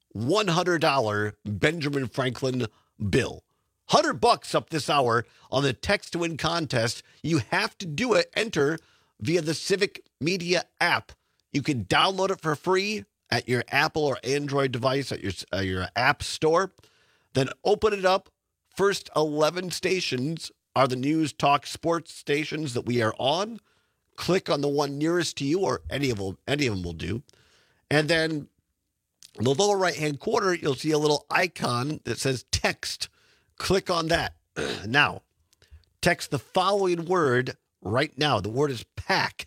$100 Benjamin Franklin bill. $100 up this hour on the Text to Win contest. You have to do it. Enter via the Civic Media app. You can download it for free at your Apple or Android device at your app store. Then open it up. First 11 stations are the news, talk, sports stations that we are on. Click on the one nearest to you, or any of them will do. And then in the lower right-hand corner, you'll see a little icon that says text. Click on that. Now, text the following word right now. The word is PACK.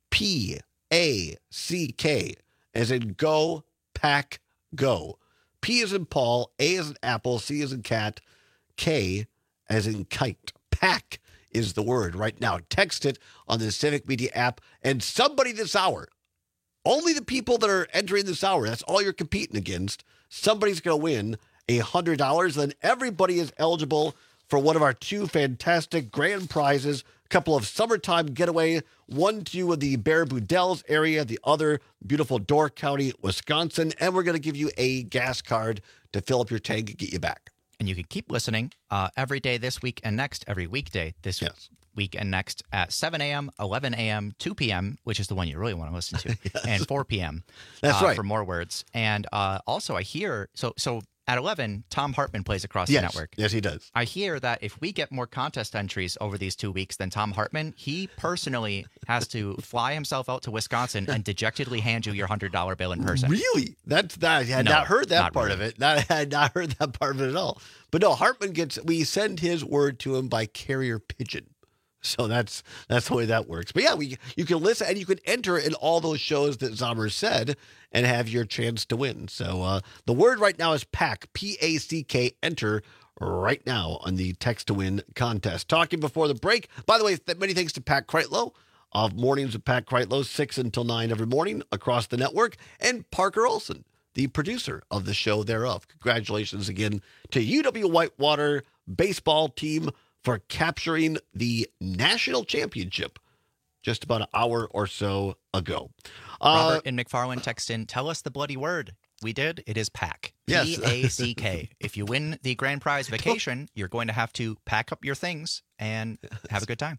P-A-C-K. As in go, pack, go. P as in Paul, A as in apple, C as in cat, K as in kite. Pack is the word right now. Text it on the Civic Media app. And somebody this hour, only the people that are entering this hour, that's all you're competing against, somebody's going to win $100. Then everybody is eligible for one of our two fantastic grand prizes, a couple of summertime getaway, one to the Baraboo Dells area, the other beautiful Door County, Wisconsin. And we're going to give you a gas card to fill up your tank and get you back. And you can keep listening every day this week and next, every weekday this week and next at 7 a.m., 11 a.m., 2 p.m., which is the one you really want to listen to, and 4 p.m. That's right. For more words. And also I hear, so at 11, Tom Hartman plays across the network. Yes, he does. I hear that if we get more contest entries over these 2 weeks than Tom Hartman, he personally has to fly himself out to Wisconsin and dejectedly hand you your $100 bill in person. Really? I had not heard that part of it. I had not heard that part of it at all. But no, Hartman we send his word to him by carrier pigeon. So that's the way that works. But yeah, you can listen and you can enter in all those shows that Zomer said and have your chance to win. So the word right now is PACK, P-A-C-K. Enter right now on the Text to Win contest. Talking before the break. By the way, many thanks to Pat Kreitlow of Mornings with Pat Kreitlow, 6 until 9 every morning across the network, and Parker Olson, the producer of the show thereof. Congratulations again to UW Whitewater baseball team for capturing the national championship just about an hour or so ago. Robert and McFarland text in, tell us the bloody word. We did. It is pack. Yes. P-A-C-K. If you win the grand prize vacation, you're going to have to pack up your things and have a good time.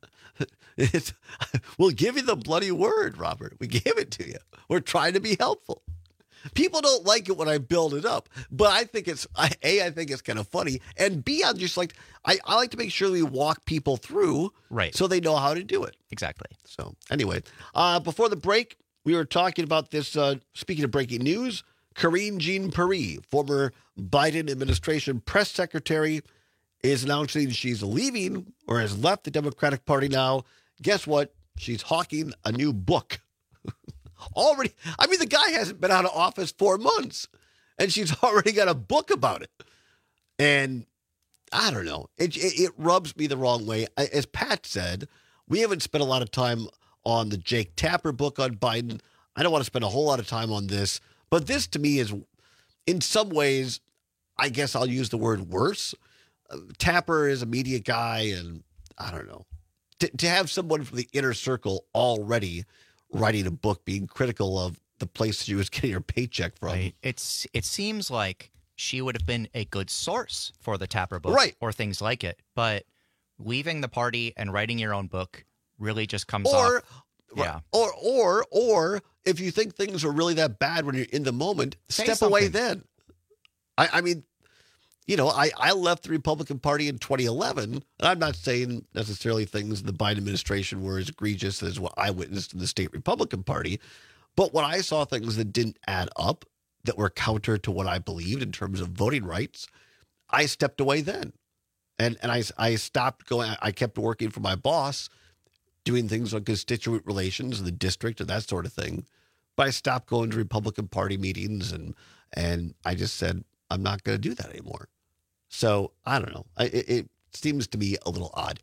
We'll give you the bloody word, Robert. We gave it to you. We're trying to be helpful. People don't like it when I build it up, but I think it's I think it's kind of funny, and B, I'm just like I like to make sure we walk people through, right, so they know how to do it. Exactly. So anyway, before the break, we were talking about this. Speaking of breaking news, Karine Jean-Pierre, former Biden administration press secretary, is announcing she's leaving or has left the Democratic Party now. Guess what? She's hawking a new book. Already, I mean, the guy hasn't been out of office 4 months, and she's already got a book about it. And I don't know. It rubs me the wrong way. As Pat said, we haven't spent a lot of time on the Jake Tapper book on Biden. I don't want to spend a whole lot of time on this. But this, to me, is, in some ways, I guess I'll use the word worse. Tapper is a media guy, and I don't know. To have someone from the inner circle already writing a book being critical of the place she was getting her paycheck from. Right. It seems like she would have been a good source for the Tapper book, right, or things like it. But leaving the party and writing your own book really just comes off. Yeah. Or if you think things are really that bad when you're in the moment, step away then. I mean, you know, I left the Republican Party in 2011, and I'm not saying necessarily things in the Biden administration were as egregious as what I witnessed in the state Republican Party, but when I saw things that didn't add up, that were counter to what I believed in terms of voting rights, I stepped away then. And I stopped going. I kept working for my boss, doing things like constituent relations in the district and that sort of thing. But I stopped going to Republican Party meetings, and I just said, I'm not going to do that anymore. So I don't know. It seems to me a little odd.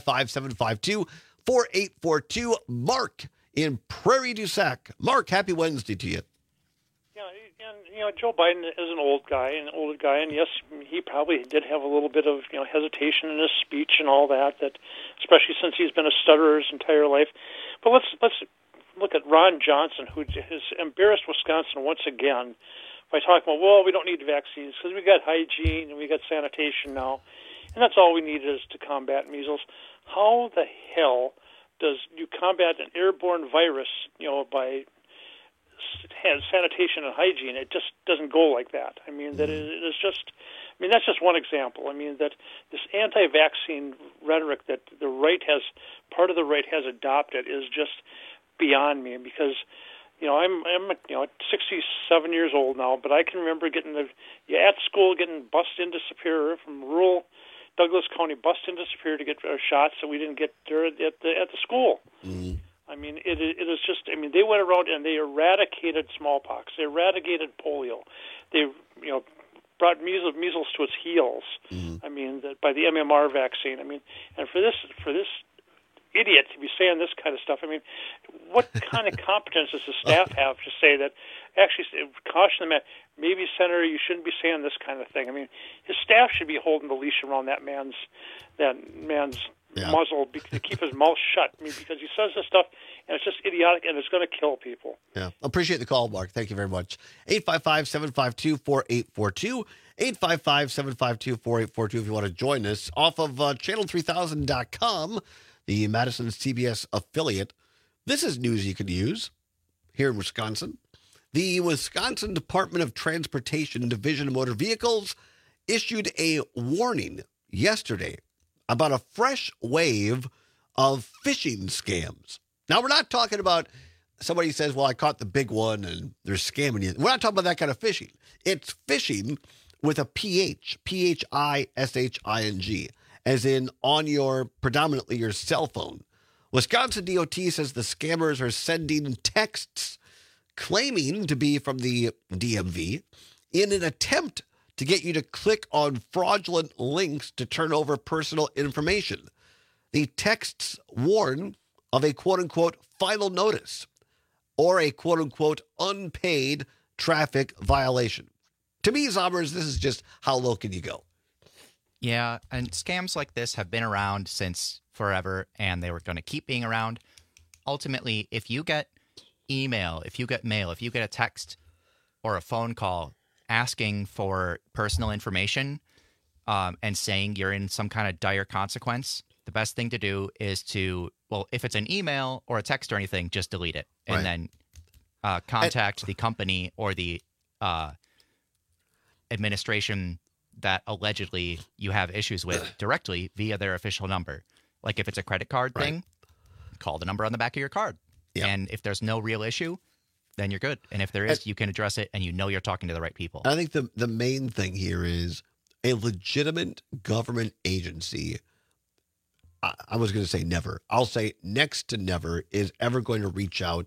855-752-4842. Mark in Prairie du Sac. Mark, happy Wednesday to you. Yeah, and Joe Biden is an older guy, and yes, he probably did have a little bit of hesitation in his speech and all that. That especially since he's been a stutterer his entire life. But let's look at Ron Johnson, who has embarrassed Wisconsin once again by talking about, well, we don't need vaccines because we got hygiene and we got sanitation now, and that's all we need is to combat measles. How the hell does you combat an airborne virus, by sanitation and hygiene? It just doesn't go like that. I mean, that it is just. I mean, that's just one example. I mean, that this anti-vaccine rhetoric that part of the right has adopted is just beyond me, because I'm 67 years old now, but I can remember at school getting bussed into Superior from rural Douglas County, bussed into Superior to get shots that we didn't get there at the school. Mm-hmm. I mean, it is just. I mean, they went around and they eradicated smallpox, they eradicated polio, they brought measles to its heels. Mm-hmm. I mean, by the MMR vaccine. I mean, and for this idiot to be saying this kind of stuff. I mean, what kind of competence does the staff have to say that? Actually, caution them. Maybe, Senator, you shouldn't be saying this kind of thing. I mean, his staff should be holding the leash around that man's muzzle to keep his mouth shut. I mean, because he says this stuff and it's just idiotic and it's going to kill people. Yeah, appreciate the call, Mark. Thank you very much. 855-752-4842. 855-752-4842 if you want to join us off of channel3000.com. The Madison CBS affiliate. This is news you can use here in Wisconsin. The Wisconsin Department of Transportation Division of Motor Vehicles issued a warning yesterday about a fresh wave of phishing scams. Now, we're not talking about somebody says, well, I caught the big one and they're scamming you. We're not talking about that kind of phishing. It's phishing with a PH, P-H-I-S-H-I-N-G. As in on predominantly your cell phone. Wisconsin DOT says the scammers are sending texts claiming to be from the DMV in an attempt to get you to click on fraudulent links to turn over personal information. The texts warn of a quote-unquote final notice or a quote-unquote unpaid traffic violation. To me, Zombers, this is just how low can you go? Yeah, and scams like this have been around since forever, and they were going to keep being around. Ultimately, if you get email, if you get mail, if you get a text or a phone call asking for personal information and saying you're in some kind of dire consequence, the best thing to do is to, well, if it's an email or a text or anything, just delete it and then contact the company or the administration that allegedly you have issues with directly via their official number. Like if it's a credit card thing, call the number on the back of your card. Yep. And if there's no real issue, then you're good. And if there is, you can address it and you know you're talking to the right people. I think the main thing here is a legitimate government agency. I was going to say never. I'll say next to never is ever going to reach out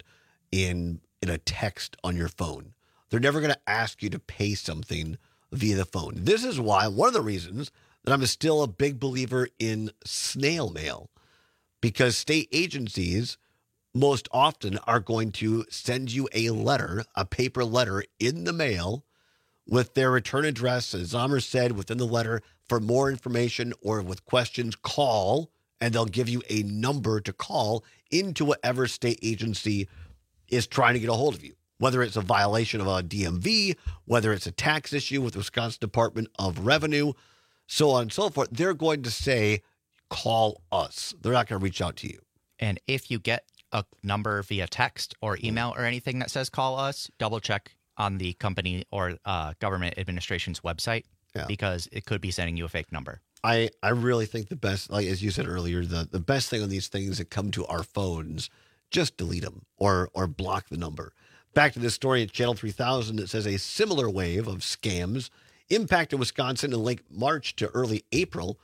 in a text on your phone. They're never going to ask you to pay something via the phone. This is why, one of the reasons that I'm still a big believer in snail mail, because state agencies most often are going to send you a letter, a paper letter in the mail with their return address. As Zomer said, within the letter, for more information or with questions, call, and they'll give you a number to call into whatever state agency is trying to get a hold of you. Whether it's a violation of a DMV, whether it's a tax issue with the Wisconsin Department of Revenue, so on and so forth, they're going to say, call us. They're not going to reach out to you. And if you get a number via text or email or anything that says call us, double check on the company or government administration's website because it could be sending you a fake number. I really think the best, like as you said earlier, the best thing on these things that come to our phones, just delete them or block the number. Back to this story at Channel 3000, it says a similar wave of scams impacted Wisconsin in late March to early April.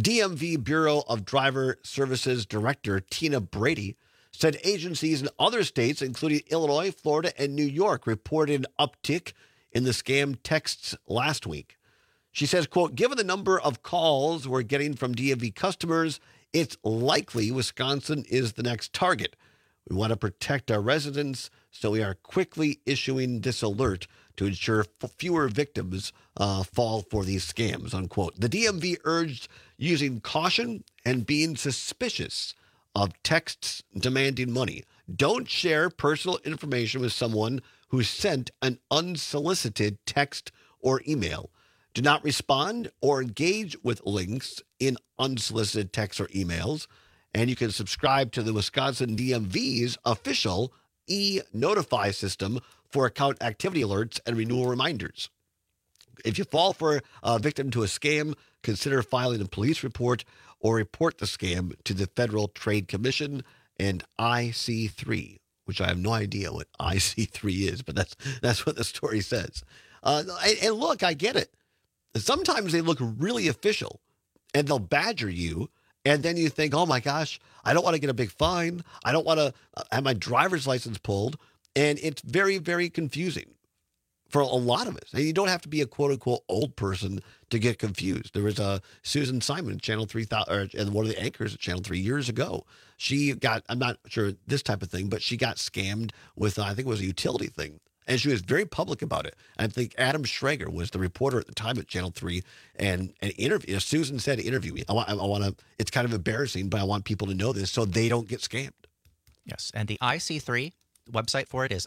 DMV Bureau of Driver Services Director Tina Brady said agencies in other states, including Illinois, Florida, and New York, reported an uptick in the scam texts last week. She says, quote, given the number of calls we're getting from DMV customers, it's likely Wisconsin is the next target. We want to protect our residents, so we are quickly issuing this alert to ensure fewer victims fall for these scams, unquote. The DMV urged using caution and being suspicious of texts demanding money. Don't share personal information with someone who sent an unsolicited text or email. Do not respond or engage with links in unsolicited texts or emails. And you can subscribe to the Wisconsin DMV's official e-notify system for account activity alerts and renewal reminders. If you fall for a victim to a scam, consider filing a police report or report the scam to the Federal Trade Commission and IC3, which I have no idea what IC3 is, but that's what the story says. And look, I get it. Sometimes they look really official and they'll badger you. And then you think, oh, my gosh, I don't want to get a big fine. I don't want to have my driver's license pulled. And it's very, very confusing for a lot of us. And you don't have to be a quote unquote old person to get confused. There was a Susan Simon at Channel 3000, and one of the anchors at Channel 3 years ago. She got, I'm not sure this type of thing, but she got scammed with, I think it was a utility thing. And she was very public about it. I think Adam Schrager was the reporter at the time at Channel 3 and interview. Susan said, interview me. I want to, it's kind of embarrassing, but I want people to know this so they don't get scammed. Yes. And the IC3 website for it is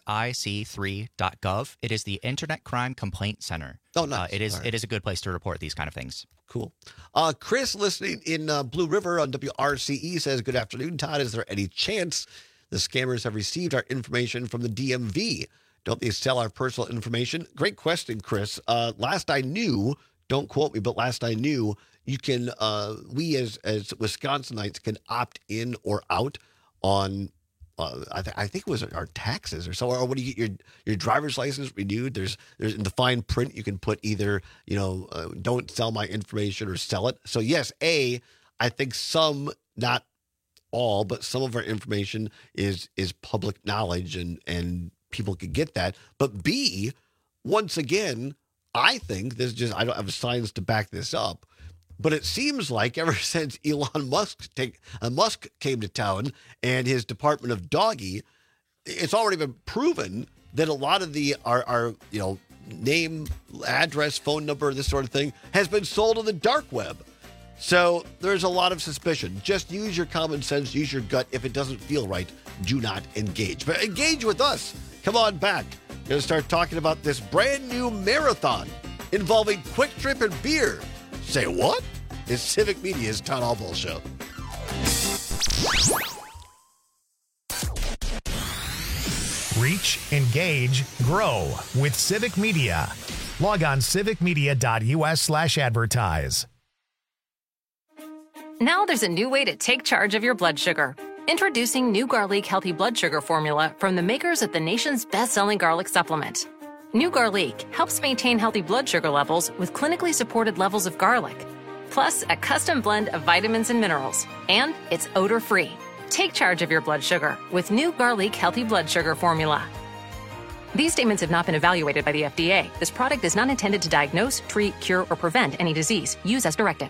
ic3.gov. It is the Internet Crime Complaint Center. Oh, nice. It is a good place to report these kind of things. Cool. Chris, listening in Blue River on WRCE, says, good afternoon, Todd. Is there any chance the scammers have received our information from the DMV? Don't they sell our personal information? Great question, Chris. Last I knew, don't quote me, but last I knew, you can, we as Wisconsinites can opt in or out on, I think it was our taxes or so, or when you get your driver's license renewed, there's in the fine print, you can put either, don't sell my information or sell it. So yes, I think some, not all, but some of our information is public knowledge and people could get that. But B, once again, I think this just, I don't have science to back this up, but it seems like ever since Elon Musk came to town and his department of doggy, it's already been proven that a lot of our name, address, phone number, this sort of thing has been sold on the dark web. So there's a lot of suspicion. Just use your common sense, use your gut. If it doesn't feel right, do not engage. But engage with us. Come on back. We're going to start talking about this brand new marathon involving Quick Trip and beer. Say what? It's Civic Media's Town Hall Bull Show. Reach, engage, grow with Civic Media. Log on civicmedia.us/advertise. Now there's a new way to take charge of your blood sugar. Introducing new Garlic Healthy Blood Sugar Formula from the makers of the nation's best-selling garlic supplement. New Garlic helps maintain healthy blood sugar levels with clinically supported levels of garlic, plus a custom blend of vitamins and minerals, and it's odor-free. Take charge of your blood sugar with new Garlic Healthy Blood Sugar Formula. These statements have not been evaluated by the FDA. This product is not intended to diagnose, treat, cure, or prevent any disease. Use as directed.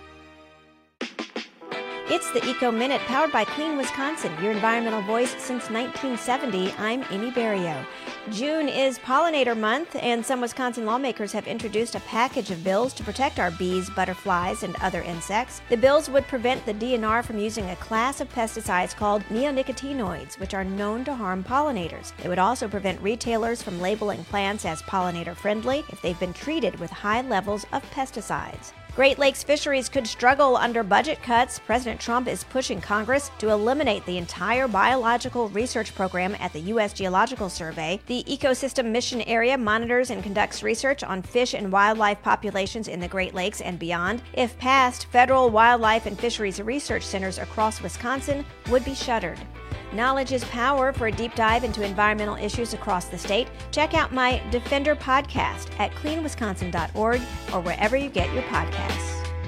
It's the Eco Minute, powered by Clean Wisconsin, your environmental voice since 1970. I'm Amy Barrio. June is Pollinator Month, and some Wisconsin lawmakers have introduced a package of bills to protect our bees, butterflies, and other insects. The bills would prevent the DNR from using a class of pesticides called neonicotinoids, which are known to harm pollinators. They would also prevent retailers from labeling plants as pollinator-friendly if they've been treated with high levels of pesticides. Great Lakes fisheries could struggle under budget cuts. President Trump is pushing Congress to eliminate the entire biological research program at the U.S. Geological Survey. The Ecosystem Mission Area monitors and conducts research on fish and wildlife populations in the Great Lakes and beyond. If passed, federal wildlife and fisheries research centers across Wisconsin would be shuttered. Knowledge is power. For a deep dive into environmental issues across the state, check out my Defender podcast at cleanwisconsin.org or wherever you get your podcasts.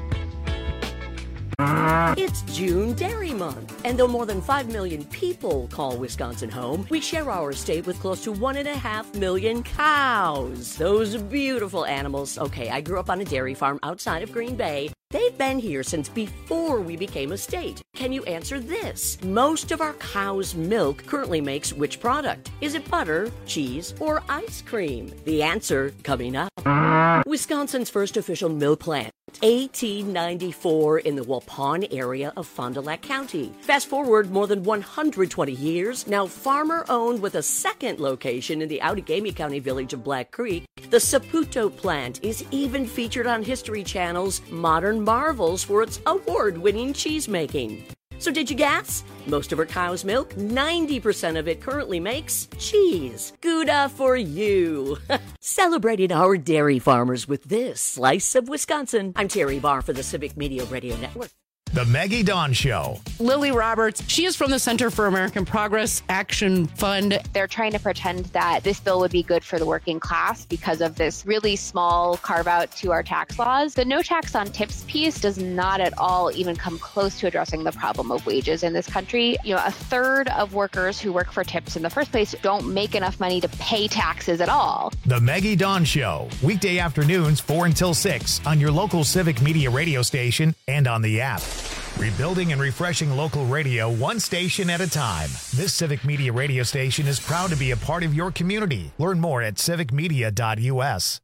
It's June Dairy Month, and though more than 5 million people call Wisconsin home, we share our state with close to 1.5 million cows. Those beautiful animals. Okay, I grew up on a dairy farm outside of Green Bay. They've been here since before we became a state. Can you answer this? Most of our cow's milk currently makes which product? Is it butter, cheese, or ice cream? The answer coming up. Wisconsin's first official milk plant. 1894 in the Waupun area of Fond du Lac County. Fast forward more than 120 years, now farmer-owned with a second location in the Outagamie County village of Black Creek, the Saputo plant is even featured on History Channel's Modern Marvels for its award-winning cheese-making. So did you guess? Most of our cow's milk, 90% of it currently makes cheese. Gouda for you. Celebrating our dairy farmers with this slice of Wisconsin. I'm Terry Barr for the Civic Media Radio Network. The Maggie Dawn Show. Lily Roberts, she is from the Center for American Progress Action Fund. They're trying to pretend that this bill would be good for the working class because of this really small carve out to our tax laws. The no tax on tips piece does not at all even come close to addressing the problem of wages in this country. You know, a third of workers who work for tips in the first place don't make enough money to pay taxes at all. The Maggie Dawn Show. Weekday afternoons 4 until 6 on your local Civic Media radio station and on the app. Rebuilding and refreshing local radio one station at a time. This Civic Media radio station is proud to be a part of your community. Learn more at civicmedia.us.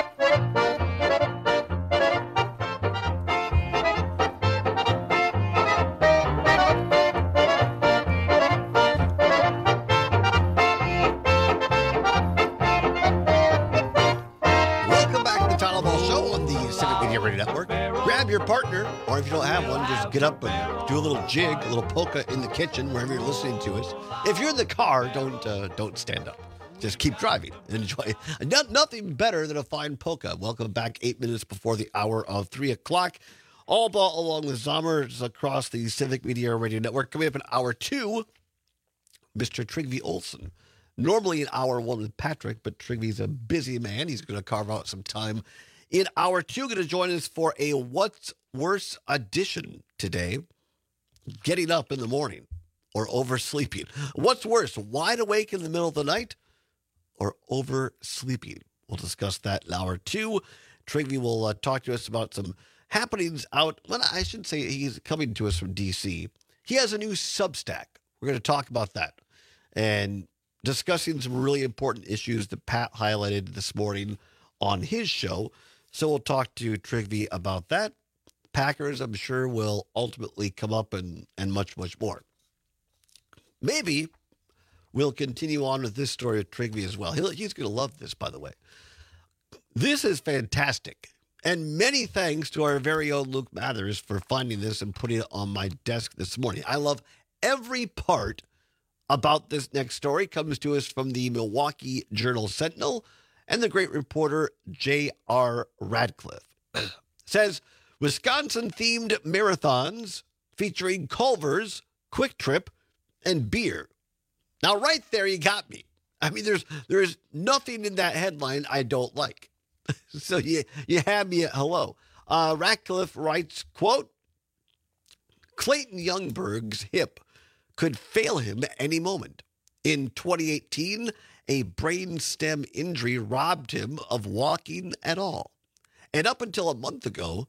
Welcome back to the Town Hall Show on the Civic Media Radio Network. Grab your partner, or if you don't have one, just get up and do a little jig, a little polka in the kitchen wherever you're listening to us. If you're in the car, don't stand up. Just keep driving and enjoy. Nothing better than a fine polka. Welcome back 8 minutes before the hour of 3 o'clock. All along the Zommers across the Civic Media Radio Network. Coming up in hour 2, Mr. Trygve Olsen. Normally in hour 1 with Patrick, but Trygve's a busy man. He's going to carve out some time in hour 2. Going to join us for a What's Worse edition today. Getting up in the morning or oversleeping. What's worse, wide awake in the middle of the night or oversleeping? We'll discuss that in hour 2. Trygve will talk to us about some happenings out. Well, I should say he's coming to us from D.C. He has a new Substack. We're going to talk about that and discussing some really important issues that Pat highlighted this morning on his show. So we'll talk to Trygve about that. Packers, I'm sure, will ultimately come up and much, much more. Maybe we'll continue on with this story of Trigby as well. He's going to love this, by the way. This is fantastic. And many thanks to our very own Luke Mathers for finding this and putting it on my desk this morning. I love every part about this next story. Comes to us from the Milwaukee Journal-Sentinel and the great reporter J.R. Radcliffe. Says, Wisconsin-themed marathons featuring Culver's, Quick Trip, and beer. Now, right there, you got me. I mean, there's nothing in that headline I don't like. So you had me at hello. Radcliffe writes, quote, Clayton Youngberg's hip could fail him at any moment. In 2018, a brainstem injury robbed him of walking at all. And up until a month ago,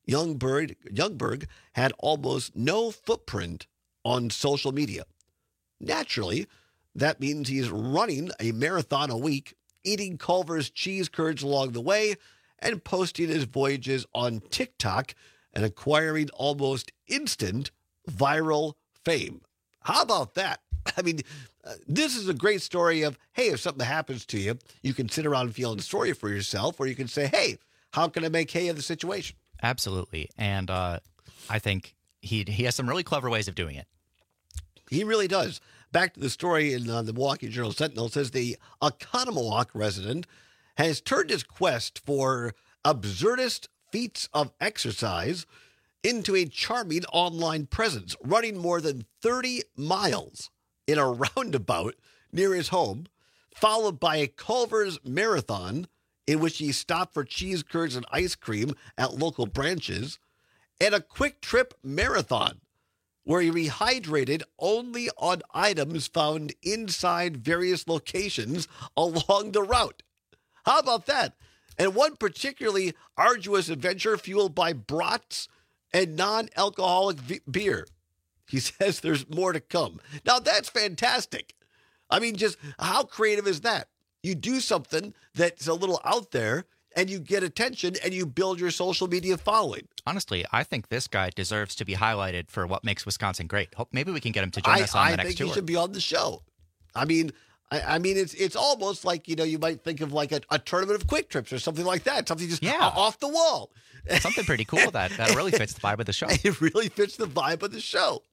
Youngberg had almost no footprint on social media. Naturally, that means he's running a marathon a week, eating Culver's cheese curds along the way, and posting his voyages on TikTok and acquiring almost instant viral fame. How about that? I mean, this is a great story of, hey, if something happens to you, you can sit around feeling sorry for yourself, or you can say, hey, how can I make hay of the situation? Absolutely. And I think he has some really clever ways of doing it. He really does. Back to the story in the Milwaukee Journal-Sentinel, says the Oconomowoc resident has turned his quest for absurdist feats of exercise into a charming online presence, running more than 30 miles in a roundabout near his home, followed by a Culver's marathon in which he stopped for cheese curds and ice cream at local branches, and a Quick Trip marathon where he rehydrated only on items found inside various locations along the route. How about that? And one particularly arduous adventure fueled by brats and non-alcoholic beer. He says there's more to come. Now, that's fantastic. I mean, just how creative is that? You do something that's a little out there, and you get attention, and you build your social media following. Honestly, I think this guy deserves to be highlighted for what makes Wisconsin great. Hope maybe we can get him to join us on the next tour. I think he should be on the show. I mean, it's almost like, you might think of like a tournament of Quick Trips or something like that. Something just off the wall. Something pretty cool that really fits the vibe of the show. It really fits the vibe of the show.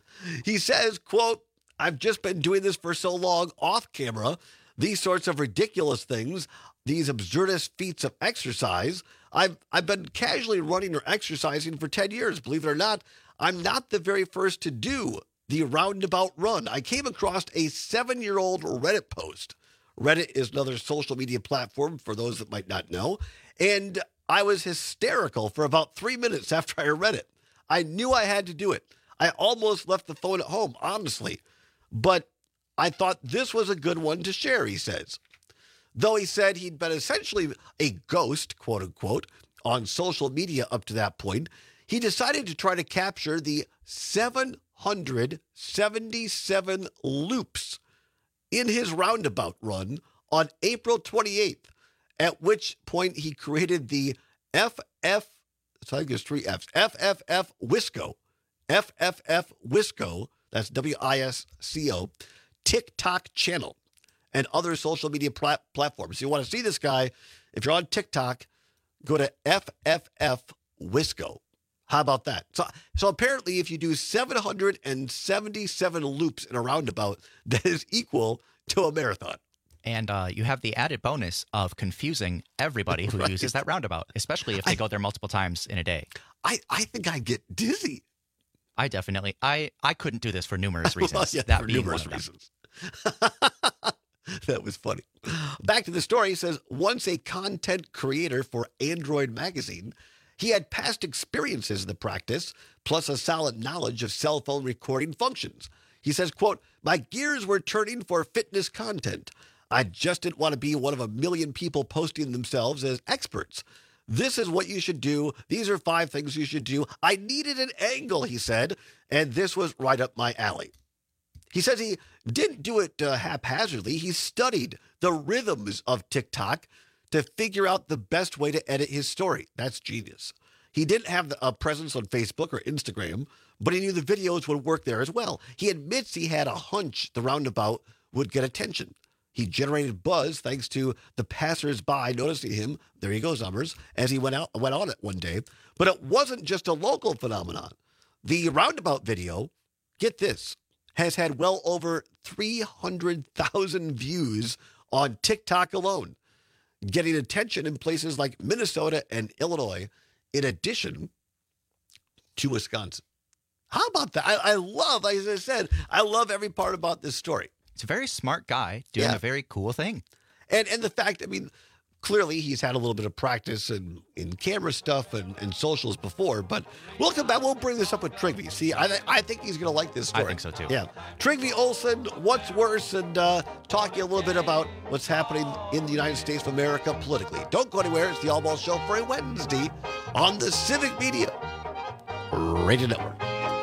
He says, quote, I've just been doing this for so long off camera. These sorts of ridiculous things, these absurdist feats of exercise, I've been casually running or exercising for 10 years. Believe it or not, I'm not the very first to do the roundabout run. I came across a 7-year-old Reddit post. Reddit is another social media platform for those that might not know. And I was hysterical for about 3 minutes after I read it. I knew I had to do it. I almost left the phone at home, honestly. But I thought this was a good one to share, he says. Though he said he'd been essentially a ghost, quote unquote, on social media up to that point, he decided to try to capture the 777 loops in his roundabout run on April 28th, at which point he created the FFF Wisco, that's WISCO, TikTok channel and other social media platforms. You want to see this guy, if you're on TikTok, go to FFF Wisco. How about that? So apparently if you do 777 loops in a roundabout, that is equal to a marathon. And you have the added bonus of confusing everybody who uses that roundabout, especially if they go there multiple times in a day. I think I get dizzy. I definitely, I couldn't do this for numerous reasons. Well, yeah, that for being numerous one of them. reasons. That was funny. Back to the story. He says, once a content creator for Android magazine, he had past experiences in the practice, plus a solid knowledge of cell phone recording functions. He says, quote, my gears were turning for fitness content. I just didn't want to be one of a million people posting themselves as experts. This is what you should do. These are 5 things you should do. I needed an angle, he said, and this was right up my alley. He says he didn't do it haphazardly. He studied the rhythms of TikTok to figure out the best way to edit his story. That's genius. He didn't have a presence on Facebook or Instagram, but he knew the videos would work there as well. He admits he had a hunch the roundabout would get attention. He generated buzz thanks to the passers-by noticing him, there you go, Zummers, as he went on it one day. But it wasn't just a local phenomenon. The roundabout video, get this, has had well over 300,000 views on TikTok alone, getting attention in places like Minnesota and Illinois, in addition to Wisconsin. How about that? I love, as I said, I love every part about this story. It's a very smart guy doing a very cool thing. And the fact, I mean, clearly he's had a little bit of practice in camera stuff and socials before, but we'll come back. We'll bring this up with Trygve. See, I think he's going to like this story. I think so, too. Yeah. Trygve Olsen, what's worse, and talking a little bit about what's happening in the United States of America politically. Don't go anywhere. It's the All Ball Show for a Wednesday on the Civic Media Radio Network.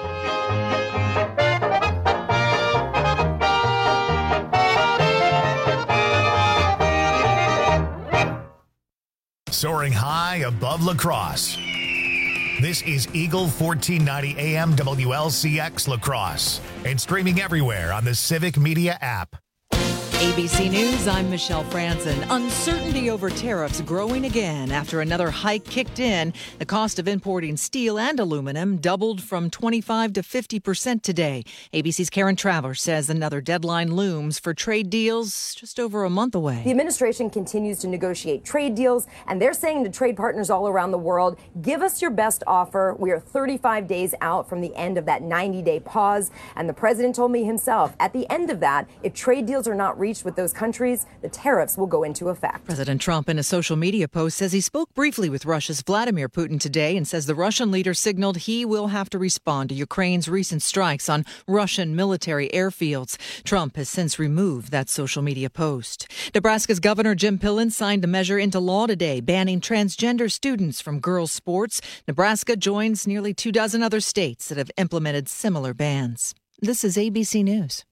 Soaring high above La Crosse. This is Eagle 1490 AM WLCX La Crosse and streaming everywhere on the Civic Media app. ABC News, I'm Michelle Franzen. Uncertainty over tariffs growing again after another hike kicked in. The cost of importing steel and aluminum doubled from 25% to 50% today. ABC's Karen Travers says another deadline looms for trade deals just over a month away. The administration continues to negotiate trade deals, and they're saying to trade partners all around the world, give us your best offer. We are 35 days out from the end of that 90-day pause. And the president told me himself, at the end of that, if trade deals are not reached with those countries, the tariffs will go into effect. President Trump, in a social media post, says he spoke briefly with Russia's Vladimir Putin today and says the Russian leader signaled he will have to respond to Ukraine's recent strikes on Russian military airfields. Trump has since removed that social media post. Nebraska's Governor Jim Pillen signed a measure into law today banning transgender students from girls' sports. Nebraska joins nearly 24 other states that have implemented similar bans. This is ABC News.